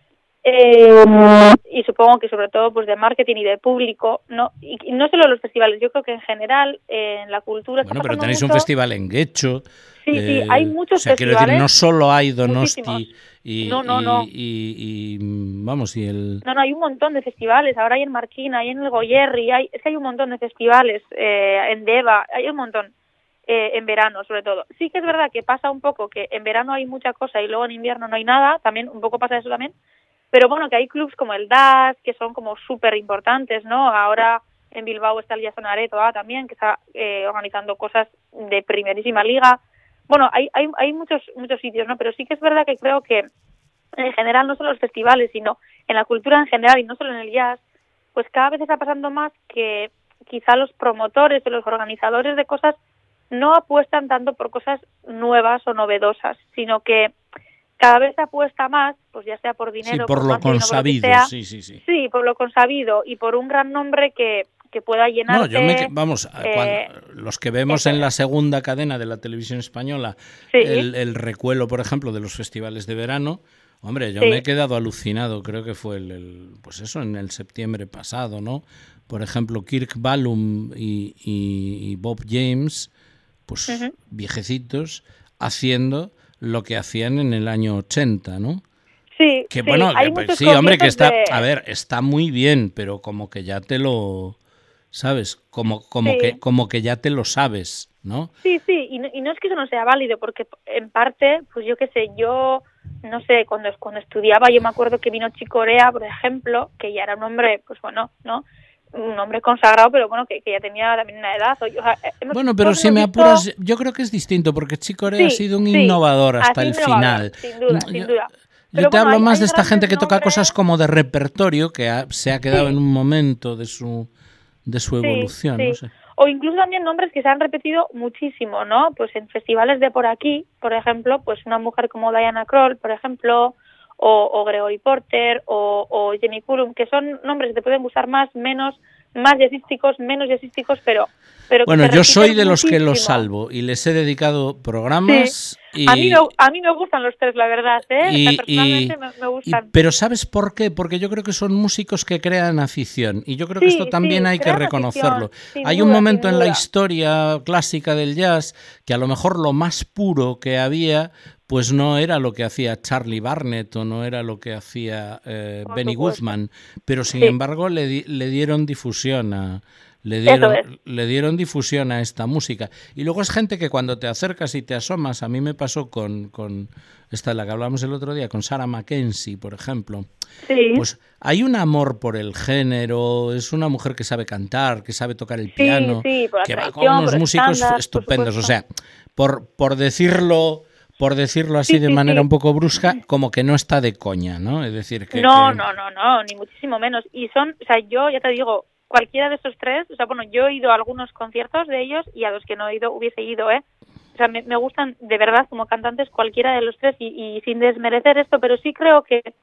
Eh, y supongo que sobre todo pues de marketing y de público, ¿no? Y, y no solo los festivales, yo creo que en general eh, en la cultura... Bueno, pero tenéis mucho... un festival en Guecho. Sí, eh, sí, hay muchos o sea, festivales. Quiero decir, no solo hay Donosti y, no, no, y, no. Y, y, y, vamos, y el... No, no, hay un montón de festivales. Ahora hay en Marquina, hay en el Goyerri, hay, es que hay un montón de festivales, eh, en Deva, hay un montón, eh, en verano sobre todo. Sí que es verdad que pasa un poco que en verano hay mucha cosa y luego en invierno no hay nada, también un poco pasa eso también, pero bueno, que hay clubs como el D A S, que son como súper importantes, ¿no? Ahora en Bilbao está el Jason Areto ah, también, que está eh, organizando cosas de primerísima liga. Bueno, hay hay hay muchos muchos sitios, ¿no? Pero sí que es verdad que creo que en general, no solo los festivales, sino en la cultura en general y no solo en el jazz, pues cada vez está pasando más que quizá los promotores o los organizadores de cosas no apuestan tanto por cosas nuevas o novedosas, sino que cada vez se apuesta más, pues ya sea por dinero, sí, por, por lo consabido, sea, sí, sí, sí. Sí, por lo consabido y por un gran nombre que, que pueda llenar. No, yo me, vamos, eh, cuando, los que vemos en la segunda cadena de la televisión española, sí. el, el recuelo, por ejemplo, de los festivales de verano, hombre, yo sí. me he quedado alucinado, creo que fue el, el, pues eso, en el septiembre pasado, ¿no? Por ejemplo, Kirk Ballum y, y, y Bob James, pues uh-huh. viejecitos, haciendo lo que hacían en el año ochenta, ¿no? Sí, que sí, bueno, hay que, pues, muchos sí, hombre, que está, de... a ver, está muy bien, pero como que ya te lo, ¿sabes? Como, como sí. que, como que ya te lo sabes, ¿no? Sí, sí, y no, y no es que eso no sea válido, porque en parte, pues yo qué sé, yo, no sé, cuando, cuando estudiaba, yo me acuerdo que vino Chick Corea, por ejemplo, que ya era un hombre, pues bueno, ¿no? Un hombre consagrado, pero bueno, que, que ya tenía también una edad. O, o sea, hemos, bueno, pero si me visto... apuras, yo creo que es distinto, porque Chick Corea sí, ha sido un sí, innovador hasta el innovador, final. Sin duda, yo, sin duda. Yo te bueno, hablo hay, más hay de esta gente que toca nombres... cosas como de repertorio, que ha, se ha quedado sí. en un momento de su, de su evolución, sí, sí. no sé. O incluso también nombres que se han repetido muchísimo, ¿no? Pues en festivales de por aquí, por ejemplo, pues una mujer como Diana Kroll, por ejemplo, o, o Gregory Porter, o, o Jenny Cullum, que son nombres que te pueden gustar más, menos, más jazzísticos, menos jazzísticos, pero... pero bueno, yo soy de los muchísimo. que los salvo y les he dedicado programas... Sí. Y... A, mí me, a mí me gustan los tres, la verdad, ¿eh? Y, o sea, personalmente y, me, me gustan. Y, pero ¿sabes por qué? Porque yo creo que son músicos que crean afición y yo creo que sí, esto también sí, hay que reconocerlo. Hay duda, un momento en duda. la historia clásica del jazz que a lo mejor lo más puro que había pues no era lo que hacía Charlie Barnett o no era lo que hacía eh, Benny Goodman, pero sin sí. embargo le, di, le dieron difusión a... Le dieron, le dieron difusión a esta música. Y luego es gente que cuando te acercas y te asomas, a mí me pasó con, con esta de la que hablamos el otro día, con Sarah Mackenzie, por ejemplo. Sí. Pues hay un amor por el género, es una mujer que sabe cantar, que sabe tocar el piano, sí, sí, por la que va con unos músicos estupendos. O sea, por, por decirlo... por decirlo así sí, de sí, manera sí. un poco brusca, como que no está de coña, ¿no? Es decir, que... No, que... no, no, no, ni muchísimo menos. Y son, o sea, yo ya te digo, cualquiera de estos tres, o sea, bueno, yo he ido a algunos conciertos de ellos y a los que no he ido hubiese ido, ¿eh? O sea, me, me gustan de verdad como cantantes cualquiera de los tres y, y sin desmerecer esto, pero sí creo que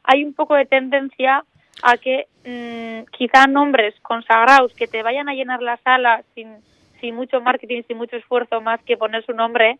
hay un poco de tendencia a que mmm, quizá nombres consagrados que te vayan a llenar la sala sin, sin mucho marketing, sin mucho esfuerzo más que poner su nombre,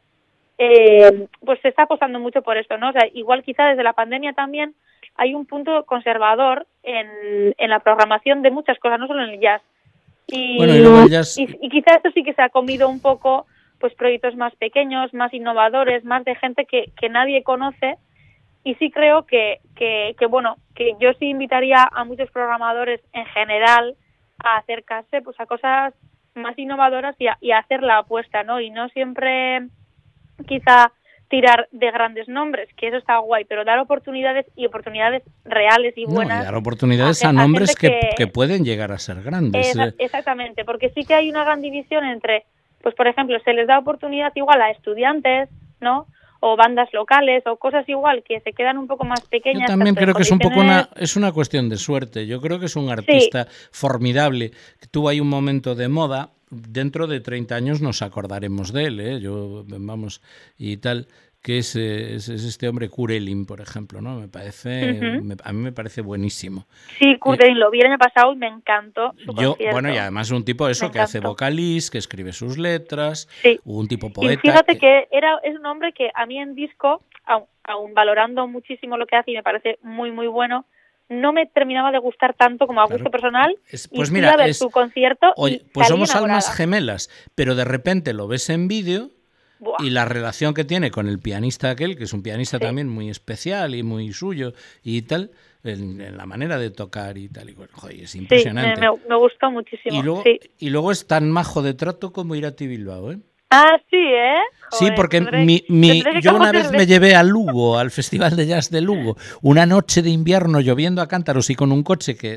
eh, pues se está apostando mucho por esto, ¿no? O sea, igual quizá desde la pandemia también hay un punto conservador en, en la programación de muchas cosas, no solo en el jazz. Y, bueno, y, luego el jazz... y, y quizá esto sí que se ha comido un poco pues proyectos más pequeños, más innovadores, más de gente que, que nadie conoce. Y sí creo que, que, que, bueno, que yo sí invitaría a muchos programadores en general a acercarse pues a cosas más innovadoras y a, y a hacer la apuesta, ¿no? Y no siempre quizá tirar de grandes nombres, que eso está guay, pero dar oportunidades y oportunidades reales y buenas. No, y dar oportunidades a, a nombres a que, que, que pueden llegar a ser grandes. Eh, exactamente, porque sí que hay una gran división entre, pues por ejemplo, se les da oportunidad igual a estudiantes, ¿no? O bandas locales o cosas igual que se quedan un poco más pequeñas. Yo también creo que es un poco una es una cuestión de suerte. Yo creo que es un artista sí. formidable. Tuvo ahí un momento de moda. Dentro de treinta años nos acordaremos de él, ¿eh? Yo, vamos, y tal, que es, es, es este hombre Kurelin, por ejemplo, ¿no? Me parece, uh-huh. me, a mí me parece buenísimo. Sí, Kurelin, eh, lo vi el año pasado y me encantó su yo, concierto. Bueno, y además es un tipo eso me que encantó. Hace vocalís, que escribe sus letras, sí. un tipo poeta. Y fíjate que... que era es un hombre que a mí en disco, aun, aun valorando muchísimo lo que hace y me parece muy, muy bueno, no me terminaba de gustar tanto como a gusto claro. personal. Es, pues y mira, fui a ver es, su concierto oye, y pues salí somos enamorada. Almas gemelas, pero de repente lo ves en vídeo y la relación que tiene con el pianista aquel, que es un pianista sí. también muy especial y muy suyo y tal, en, en la manera de tocar y tal, y bueno, joder, es impresionante. Sí, me, me, me gustó muchísimo. Y luego, sí. y luego es tan majo de trato como Irati Bilbao, ¿eh? Ah, sí, ¿eh? Joder, sí, porque tendré, mi, mi, yo una vez de... me llevé a Lugo, al Festival de Jazz de Lugo, una noche de invierno lloviendo a cántaros y con un coche que,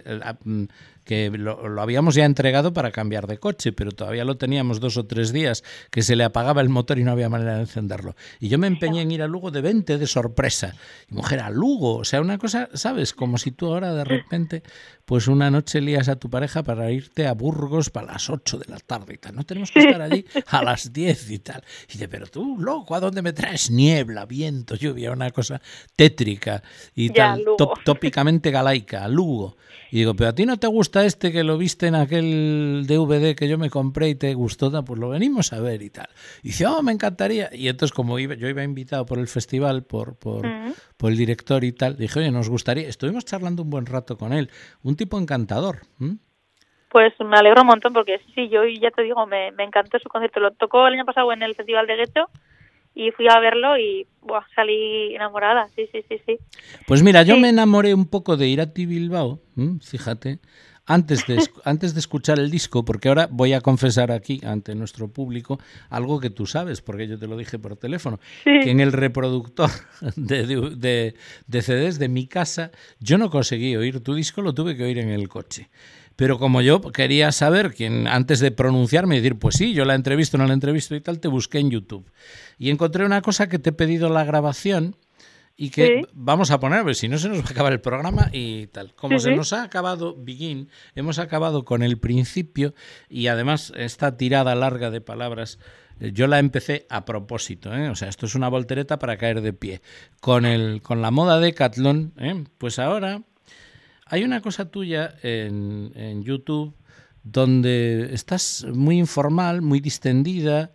que lo, lo habíamos ya entregado para cambiar de coche, pero todavía lo teníamos dos o tres días, que se le apagaba el motor y no había manera de encenderlo. Y yo me empeñé en ir a Lugo de veinte de sorpresa. Y mujer, a Lugo, o sea, una cosa, ¿sabes? Como si tú ahora de repente, pues una noche lías a tu pareja para irte a Burgos para las ocho de la tarde y tal. No tenemos que estar allí a las diez y tal. Y dice, pero tú, loco, ¿a dónde me traes? Niebla, viento, lluvia, una cosa tétrica y ya, tal, top, tópicamente galaica, Lugo. Y digo, pero a ti no te gusta este que lo viste en aquel D V D que yo me compré y te gustó, pues lo venimos a ver y tal. Y dice, oh, me encantaría. Y entonces, como iba, yo iba invitado por el festival, por, por, uh-huh. por el director y tal, dije, oye, nos gustaría. Estuvimos charlando un buen rato con él. Un tipo encantador. ¿Mm? Pues me alegro un montón porque sí, yo ya te digo, me, me encantó su concierto. Lo tocó el año pasado en el Festival de Guecho y fui a verlo y buah, salí enamorada, sí, sí, sí, sí. Pues mira, yo sí. me enamoré un poco de Irati Bilbao, ¿m? Fíjate, antes de, antes de escuchar el disco, porque ahora voy a confesar aquí ante nuestro público algo que tú sabes, porque yo te lo dije por teléfono, sí. que en el reproductor de, de, de C Ds de mi casa yo no conseguí oír tu disco, lo tuve que oír en el coche. Pero como yo quería saber quién, antes de pronunciarme y decir, pues sí, yo la entrevisto, no la entrevisto y tal, te busqué en YouTube. Y encontré una cosa que te he pedido la grabación y que ¿sí? vamos a poner, pues si no se nos va a acabar el programa y tal. Como sí, se sí. nos ha acabado Begin, hemos acabado con el principio y además esta tirada larga de palabras, yo la empecé a propósito, ¿eh? O sea, esto es una voltereta para caer de pie. Con, el, con la moda Decathlon, ¿eh? Pues ahora... Hay una cosa tuya en, en YouTube donde estás muy informal, muy distendida.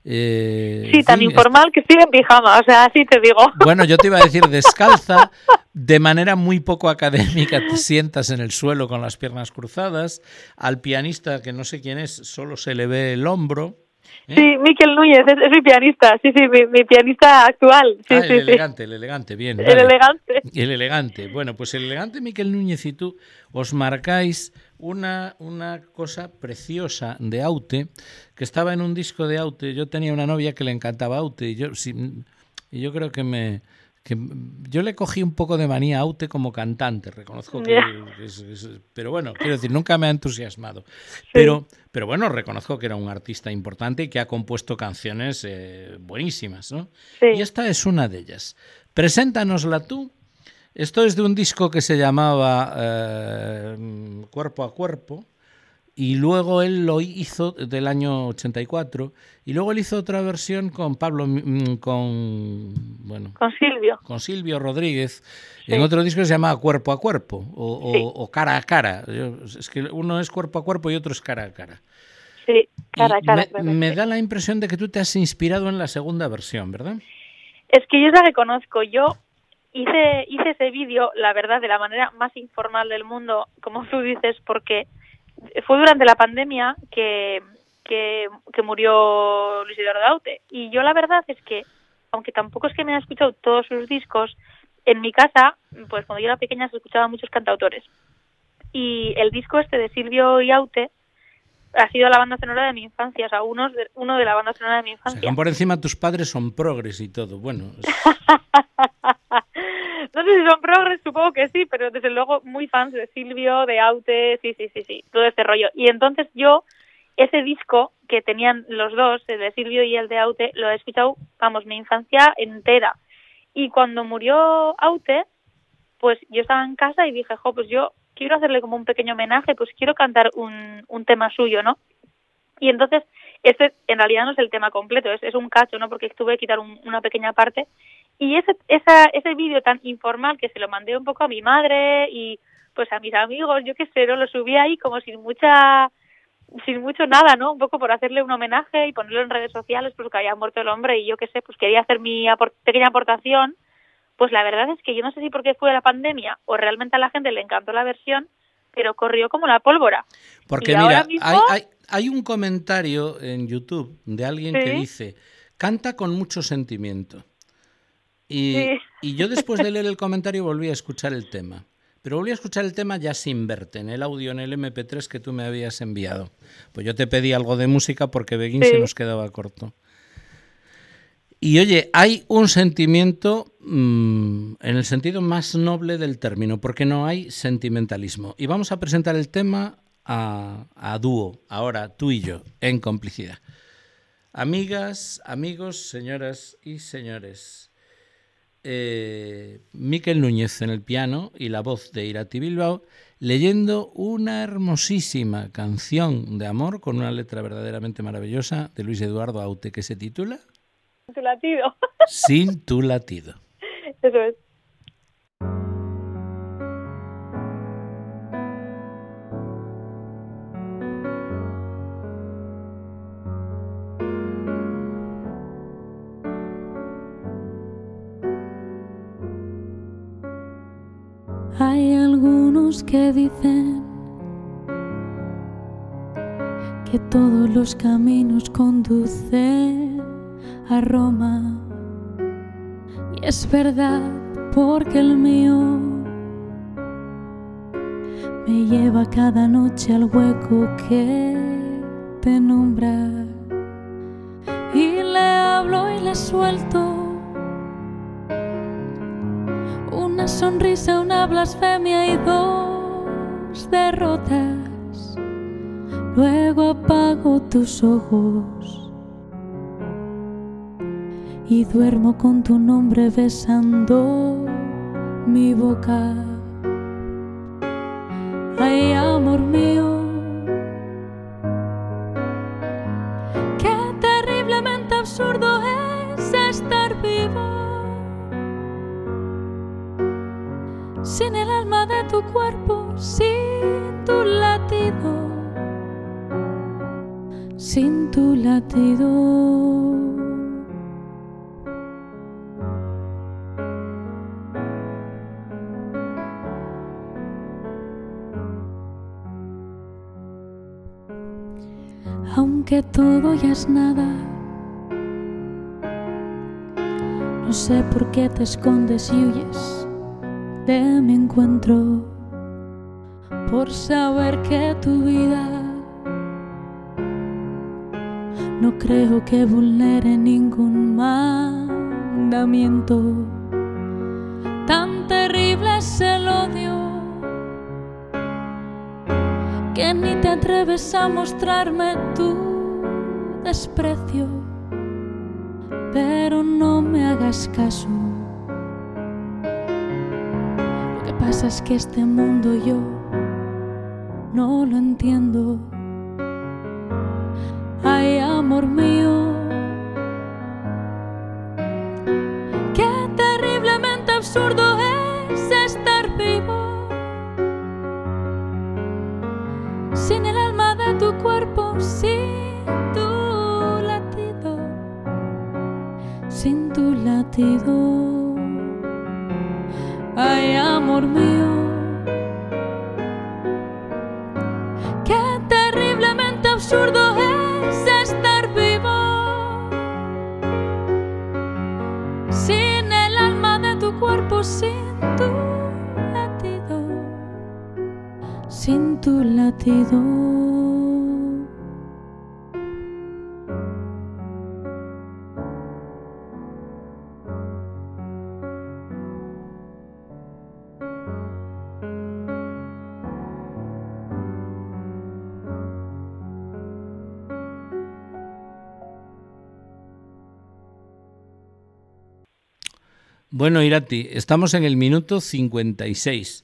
Eh, sí, tan fin, informal es... que estoy en pijama, o sea, así te digo. Bueno, yo te iba a decir descalza, de manera muy poco académica te sientas en el suelo con las piernas cruzadas. Al pianista, que no sé quién es, solo se le ve el hombro. ¿Eh? Sí, Miquel Núñez, es, es mi pianista, sí, sí, mi, mi pianista actual. Sí, ah, sí, el elegante, sí. el elegante, bien. El vale. elegante. El elegante. Bueno, pues el elegante Miquel Núñez y tú os marcáis una, una cosa preciosa de Aute, que estaba en un disco de Aute. Yo tenía una novia que le encantaba Aute y yo, sí, y yo creo que me... que yo le cogí un poco de manía a Aute como cantante, reconozco que yeah. es, es, pero bueno, quiero decir, nunca me ha entusiasmado, sí. pero, pero bueno, reconozco que era un artista importante y que ha compuesto canciones eh, buenísimas, ¿no? Sí. Y esta es una de ellas. Preséntanosla tú. Esto es de un disco que se llamaba eh, Cuerpo a Cuerpo y luego él lo hizo del año ochenta y cuatro, y luego él hizo otra versión con Pablo, con bueno, con Silvio, con Silvio Rodríguez, sí. en otro disco que se llama Cuerpo a Cuerpo, o, sí. o, o Cara a Cara. Es que uno es Cuerpo a Cuerpo y otro es Cara a Cara. Sí, cara a cara. Me, me da la impresión de que tú te has inspirado en la segunda versión, ¿verdad? Es que yo la reconozco, yo hice hice ese vídeo, la verdad, de la manera más informal del mundo, como tú dices, porque fue durante la pandemia que, que, que murió Luis Eduardo Aute. Y yo la verdad es que, aunque tampoco es que me haya escuchado todos sus discos, en mi casa, pues cuando yo era pequeña se escuchaban muchos cantautores. Y el disco este de Silvio y Aute ha sido la banda sonora de mi infancia, o sea, uno de, uno de la banda sonora de mi infancia. O sea, por encima tus padres son progres y todo, bueno. Es... No sé si son progres, supongo que sí, pero desde luego muy fans de Silvio, de Aute, sí, sí, sí, sí, todo este rollo. Y entonces yo, ese disco que tenían los dos, el de Silvio y el de Aute, lo he escuchado, vamos, mi infancia entera. Y cuando murió Aute, pues yo estaba en casa y dije, jo, pues yo quiero hacerle como un pequeño homenaje, pues quiero cantar un, un tema suyo, ¿no? Y entonces, este en realidad no es el tema completo, es, es un cacho, ¿no? Porque tuve que quitar un, una pequeña parte. Y ese esa, ese vídeo tan informal que se lo mandé un poco a mi madre y pues a mis amigos, yo qué sé, ¿no? Lo subí ahí como sin mucha, sin mucho nada, ¿no? Un poco por hacerle un homenaje y ponerlo en redes sociales porque había muerto el hombre y yo qué sé, pues quería hacer mi aport- pequeña aportación. Pues la verdad es que yo no sé si porque fue la pandemia o realmente a la gente le encantó la versión, pero corrió como la pólvora. Porque y mira, mismo... hay, hay, hay un comentario en YouTube de alguien ¿Sí? que dice, canta con mucho sentimiento. Y, sí. y yo después de leer el comentario volví a escuchar el tema. Pero volví a escuchar el tema ya sin verte, en el audio, en el eme pe tres que tú me habías enviado. Pues yo te pedí algo de música porque Beguín sí. se nos quedaba corto. Y oye, hay un sentimiento mmm, en el sentido más noble del término, porque no hay sentimentalismo. Y vamos a presentar el tema a, a dúo, ahora tú y yo, en complicidad. Amigas, amigos, señoras y señores, eh, Miquel Núñez en el piano y la voz de Irati Bilbao, leyendo una hermosísima canción de amor con una letra verdaderamente maravillosa de Luis Eduardo Aute, que se titula... Sin tu latido. Sin tu latido. Eso es. Hay algunos que dicen que todos los caminos conducen a Roma, y es verdad porque el mío me lleva cada noche al hueco que te nombra, y le hablo y le suelto una sonrisa, una blasfemia y dos derrotas. Luego apago tus ojos y duermo con tu nombre besando mi boca. Ay, amor mío, qué terriblemente absurdo es estar vivo sin el alma de tu cuerpo, sin tu latido, sin tu latido. Aunque todo ya es nada, no sé por qué te escondes y huyes de mi encuentro, por saber que tu vida no creo que vulnere ningún mandamiento. Tan terrible es el odio que ni te atreves a mostrarme tu desprecio, pero no me hagas caso. Lo que pasa es que este mundo yo no lo entiendo. amor mío, qué terriblemente absurdo es estar vivo sin el alma de tu cuerpo, sin tu latido, sin tu latido. Ay, amor mío, qué terriblemente absurdo es estar vivo sin el alma de tu cuerpo, sin tu latido, sin tu latido. Bueno, Irati, estamos en el minuto cincuenta y seis,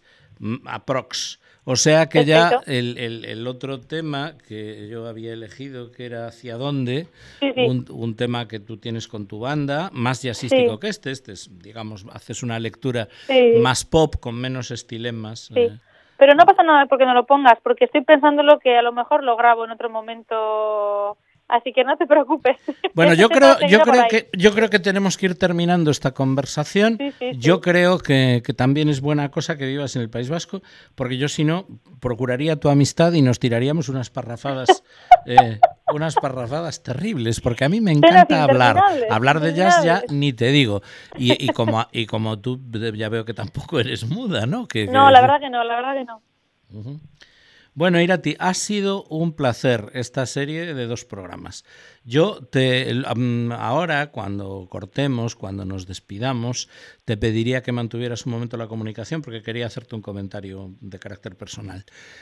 aprox. O sea que Perfecto. ya el, el, el otro tema que yo había elegido, que era Hacia dónde, Sí, sí. un, un tema que tú tienes con tu banda, más jazzístico Sí. que este, este es, digamos, haces una lectura Sí. más pop, con menos estilemas. Sí. eh. Pero no pasa nada porque no lo pongas, porque estoy pensándolo que a lo mejor lo grabo en otro momento, así que no te preocupes. Bueno, yo Tengo creo, seguido yo por creo ahí. que yo creo que tenemos que ir terminando esta conversación. Sí, sí, sí. Yo creo que, que también es buena cosa que vivas en el País Vasco, porque yo si no procuraría tu amistad y nos tiraríamos unas parrafadas, eh, unas parrafadas terribles, porque a mí me Cenas encanta hablar, interminables, hablar de jazz ya interminables. ni te digo. Y, y como y como tú ya veo que tampoco eres muda, ¿no? Que, No, que- la verdad que no, la verdad que no. Ujú. Bueno, Irati, ha sido un placer esta serie de dos programas. Yo te um, ahora, cuando cortemos, cuando nos despidamos, te pediría que mantuvieras un momento la comunicación porque quería hacerte un comentario de carácter personal.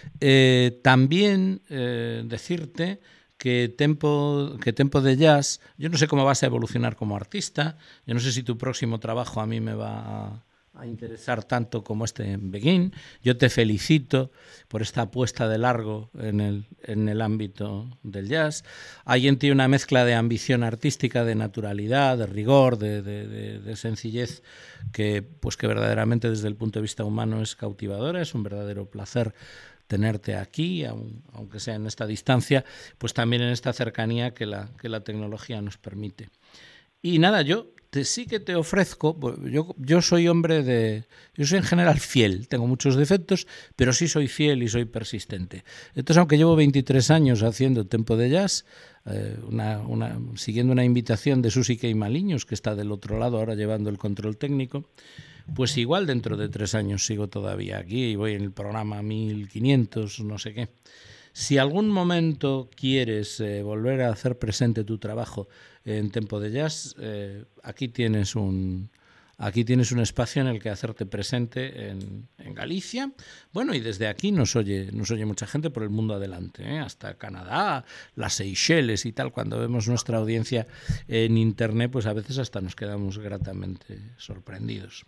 Eh, también eh, decirte que Tempo, que Tempo de Jazz, yo no sé cómo vas a evolucionar como artista, yo no sé si tu próximo trabajo a mí me va a... a interesar tanto como este en Begin. Yo te felicito por esta apuesta de largo en el, en el ámbito del jazz. Hay en ti una mezcla de ambición artística, de naturalidad, de rigor, de, de, de, de sencillez, que, pues que verdaderamente desde el punto de vista humano es cautivadora, es un verdadero placer tenerte aquí, aunque sea en esta distancia, pues también en esta cercanía que la, que la tecnología nos permite. Y nada, yo te, sí que te ofrezco, yo, yo soy hombre de, yo soy en general fiel, tengo muchos defectos, pero sí soy fiel y soy persistente. Entonces, aunque llevo veintitrés años haciendo Tempo de Jazz, eh, una, una, siguiendo una invitación de Susi Keimaliños, que está del otro lado ahora llevando el control técnico, pues igual dentro de tres años sigo todavía aquí y voy en el programa mil quinientos, no sé qué. Si algún momento quieres eh, volver a hacer presente tu trabajo en Tempo de Jazz, eh, aquí tienes un aquí tienes un espacio en el que hacerte presente en, en Galicia. Bueno, y desde aquí nos oye nos oye mucha gente por el mundo adelante, ¿eh? Hasta Canadá, las Seychelles y tal. Cuando vemos nuestra audiencia en internet, pues a veces hasta nos quedamos gratamente sorprendidos.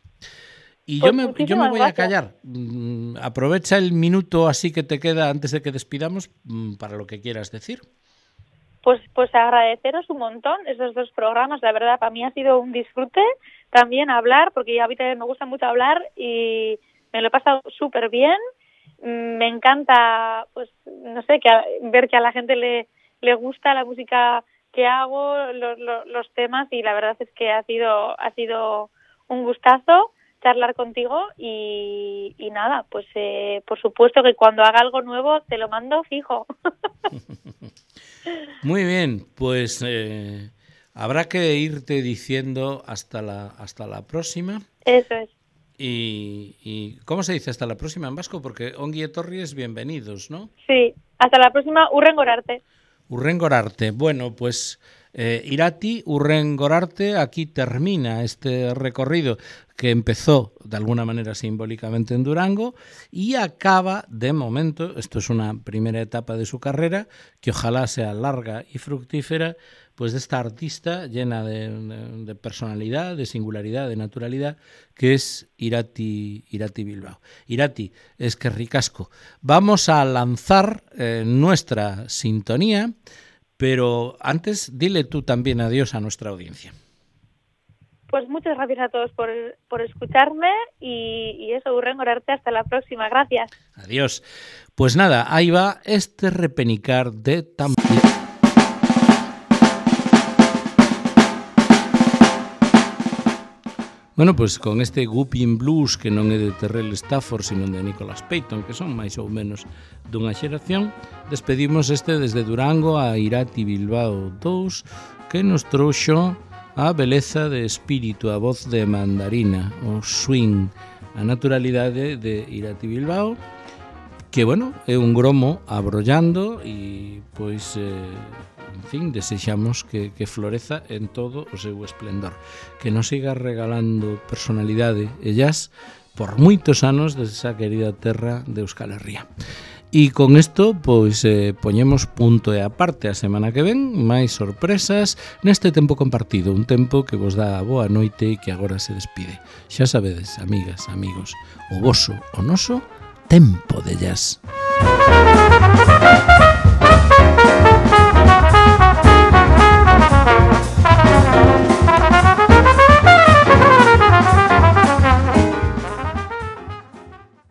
Y Pues yo me, yo me voy gracias. a callar. Mm, aprovecha el minuto así que te queda antes de que despidamos mm, para lo que quieras decir. Pues, pues agradeceros un montón esos dos programas. La verdad, para mí ha sido un disfrute también hablar, porque a mí también me gusta mucho hablar y me lo he pasado súper bien. Me encanta, pues, no sé, que a, ver que a la gente le, le gusta la música que hago, los, los, los temas, y la verdad es que ha sido, ha sido un gustazo charlar contigo y, y nada, pues eh, por supuesto que cuando haga algo nuevo te lo mando fijo. Muy bien, pues eh, habrá que irte diciendo hasta la hasta la próxima. Eso es. Y, y ¿cómo se dice hasta la próxima en vasco? Porque ongi etorri es bienvenidos, ¿no? Sí, hasta la próxima, hurren gorarte. Hurren gorarte. Bueno, pues eh, Irati, hurren gorarte, aquí termina este recorrido que empezó de alguna manera simbólicamente en Durango y acaba de momento, esto es una primera etapa de su carrera, que ojalá sea larga y fructífera, pues de esta artista llena de, de, de personalidad, de singularidad, de naturalidad, que es Irati, Irati Bilbao. Irati, es que ricasco. Vamos a lanzar eh, nuestra sintonía Pero antes, dile tú también adiós a nuestra audiencia. Pues muchas gracias a todos por, por escucharme y, y eso, Hurrengo Arte, hasta la próxima. Gracias. Adiós. Pues nada, ahí va este repenicar de Tam... Bueno, pois con este Whooping Blues que non é de Terrell Stafford, sino de Nicholas Payton, que son máis ou menos dunha xeración, despedimos este desde Durango a Irati Bilbao dous, que nos trouxo a beleza de espírito, a voz de mandarina, o swing, a naturalidade de Irati Bilbao, que, bueno, é un gromo abrollando e, pois, eh, en fin, desexamos que, que floreza en todo o seu esplendor. Que nos siga regalando personalidade e jazz por moitos anos desa querida terra de Euskal Herria. E con isto, pois, eh, poñemos punto e aparte a semana que ven, máis sorpresas neste tempo compartido, un tempo que vos dá a boa noite e que agora se despide. Xa sabedes, amigas, amigos, o voso, o noso tempo de jazz.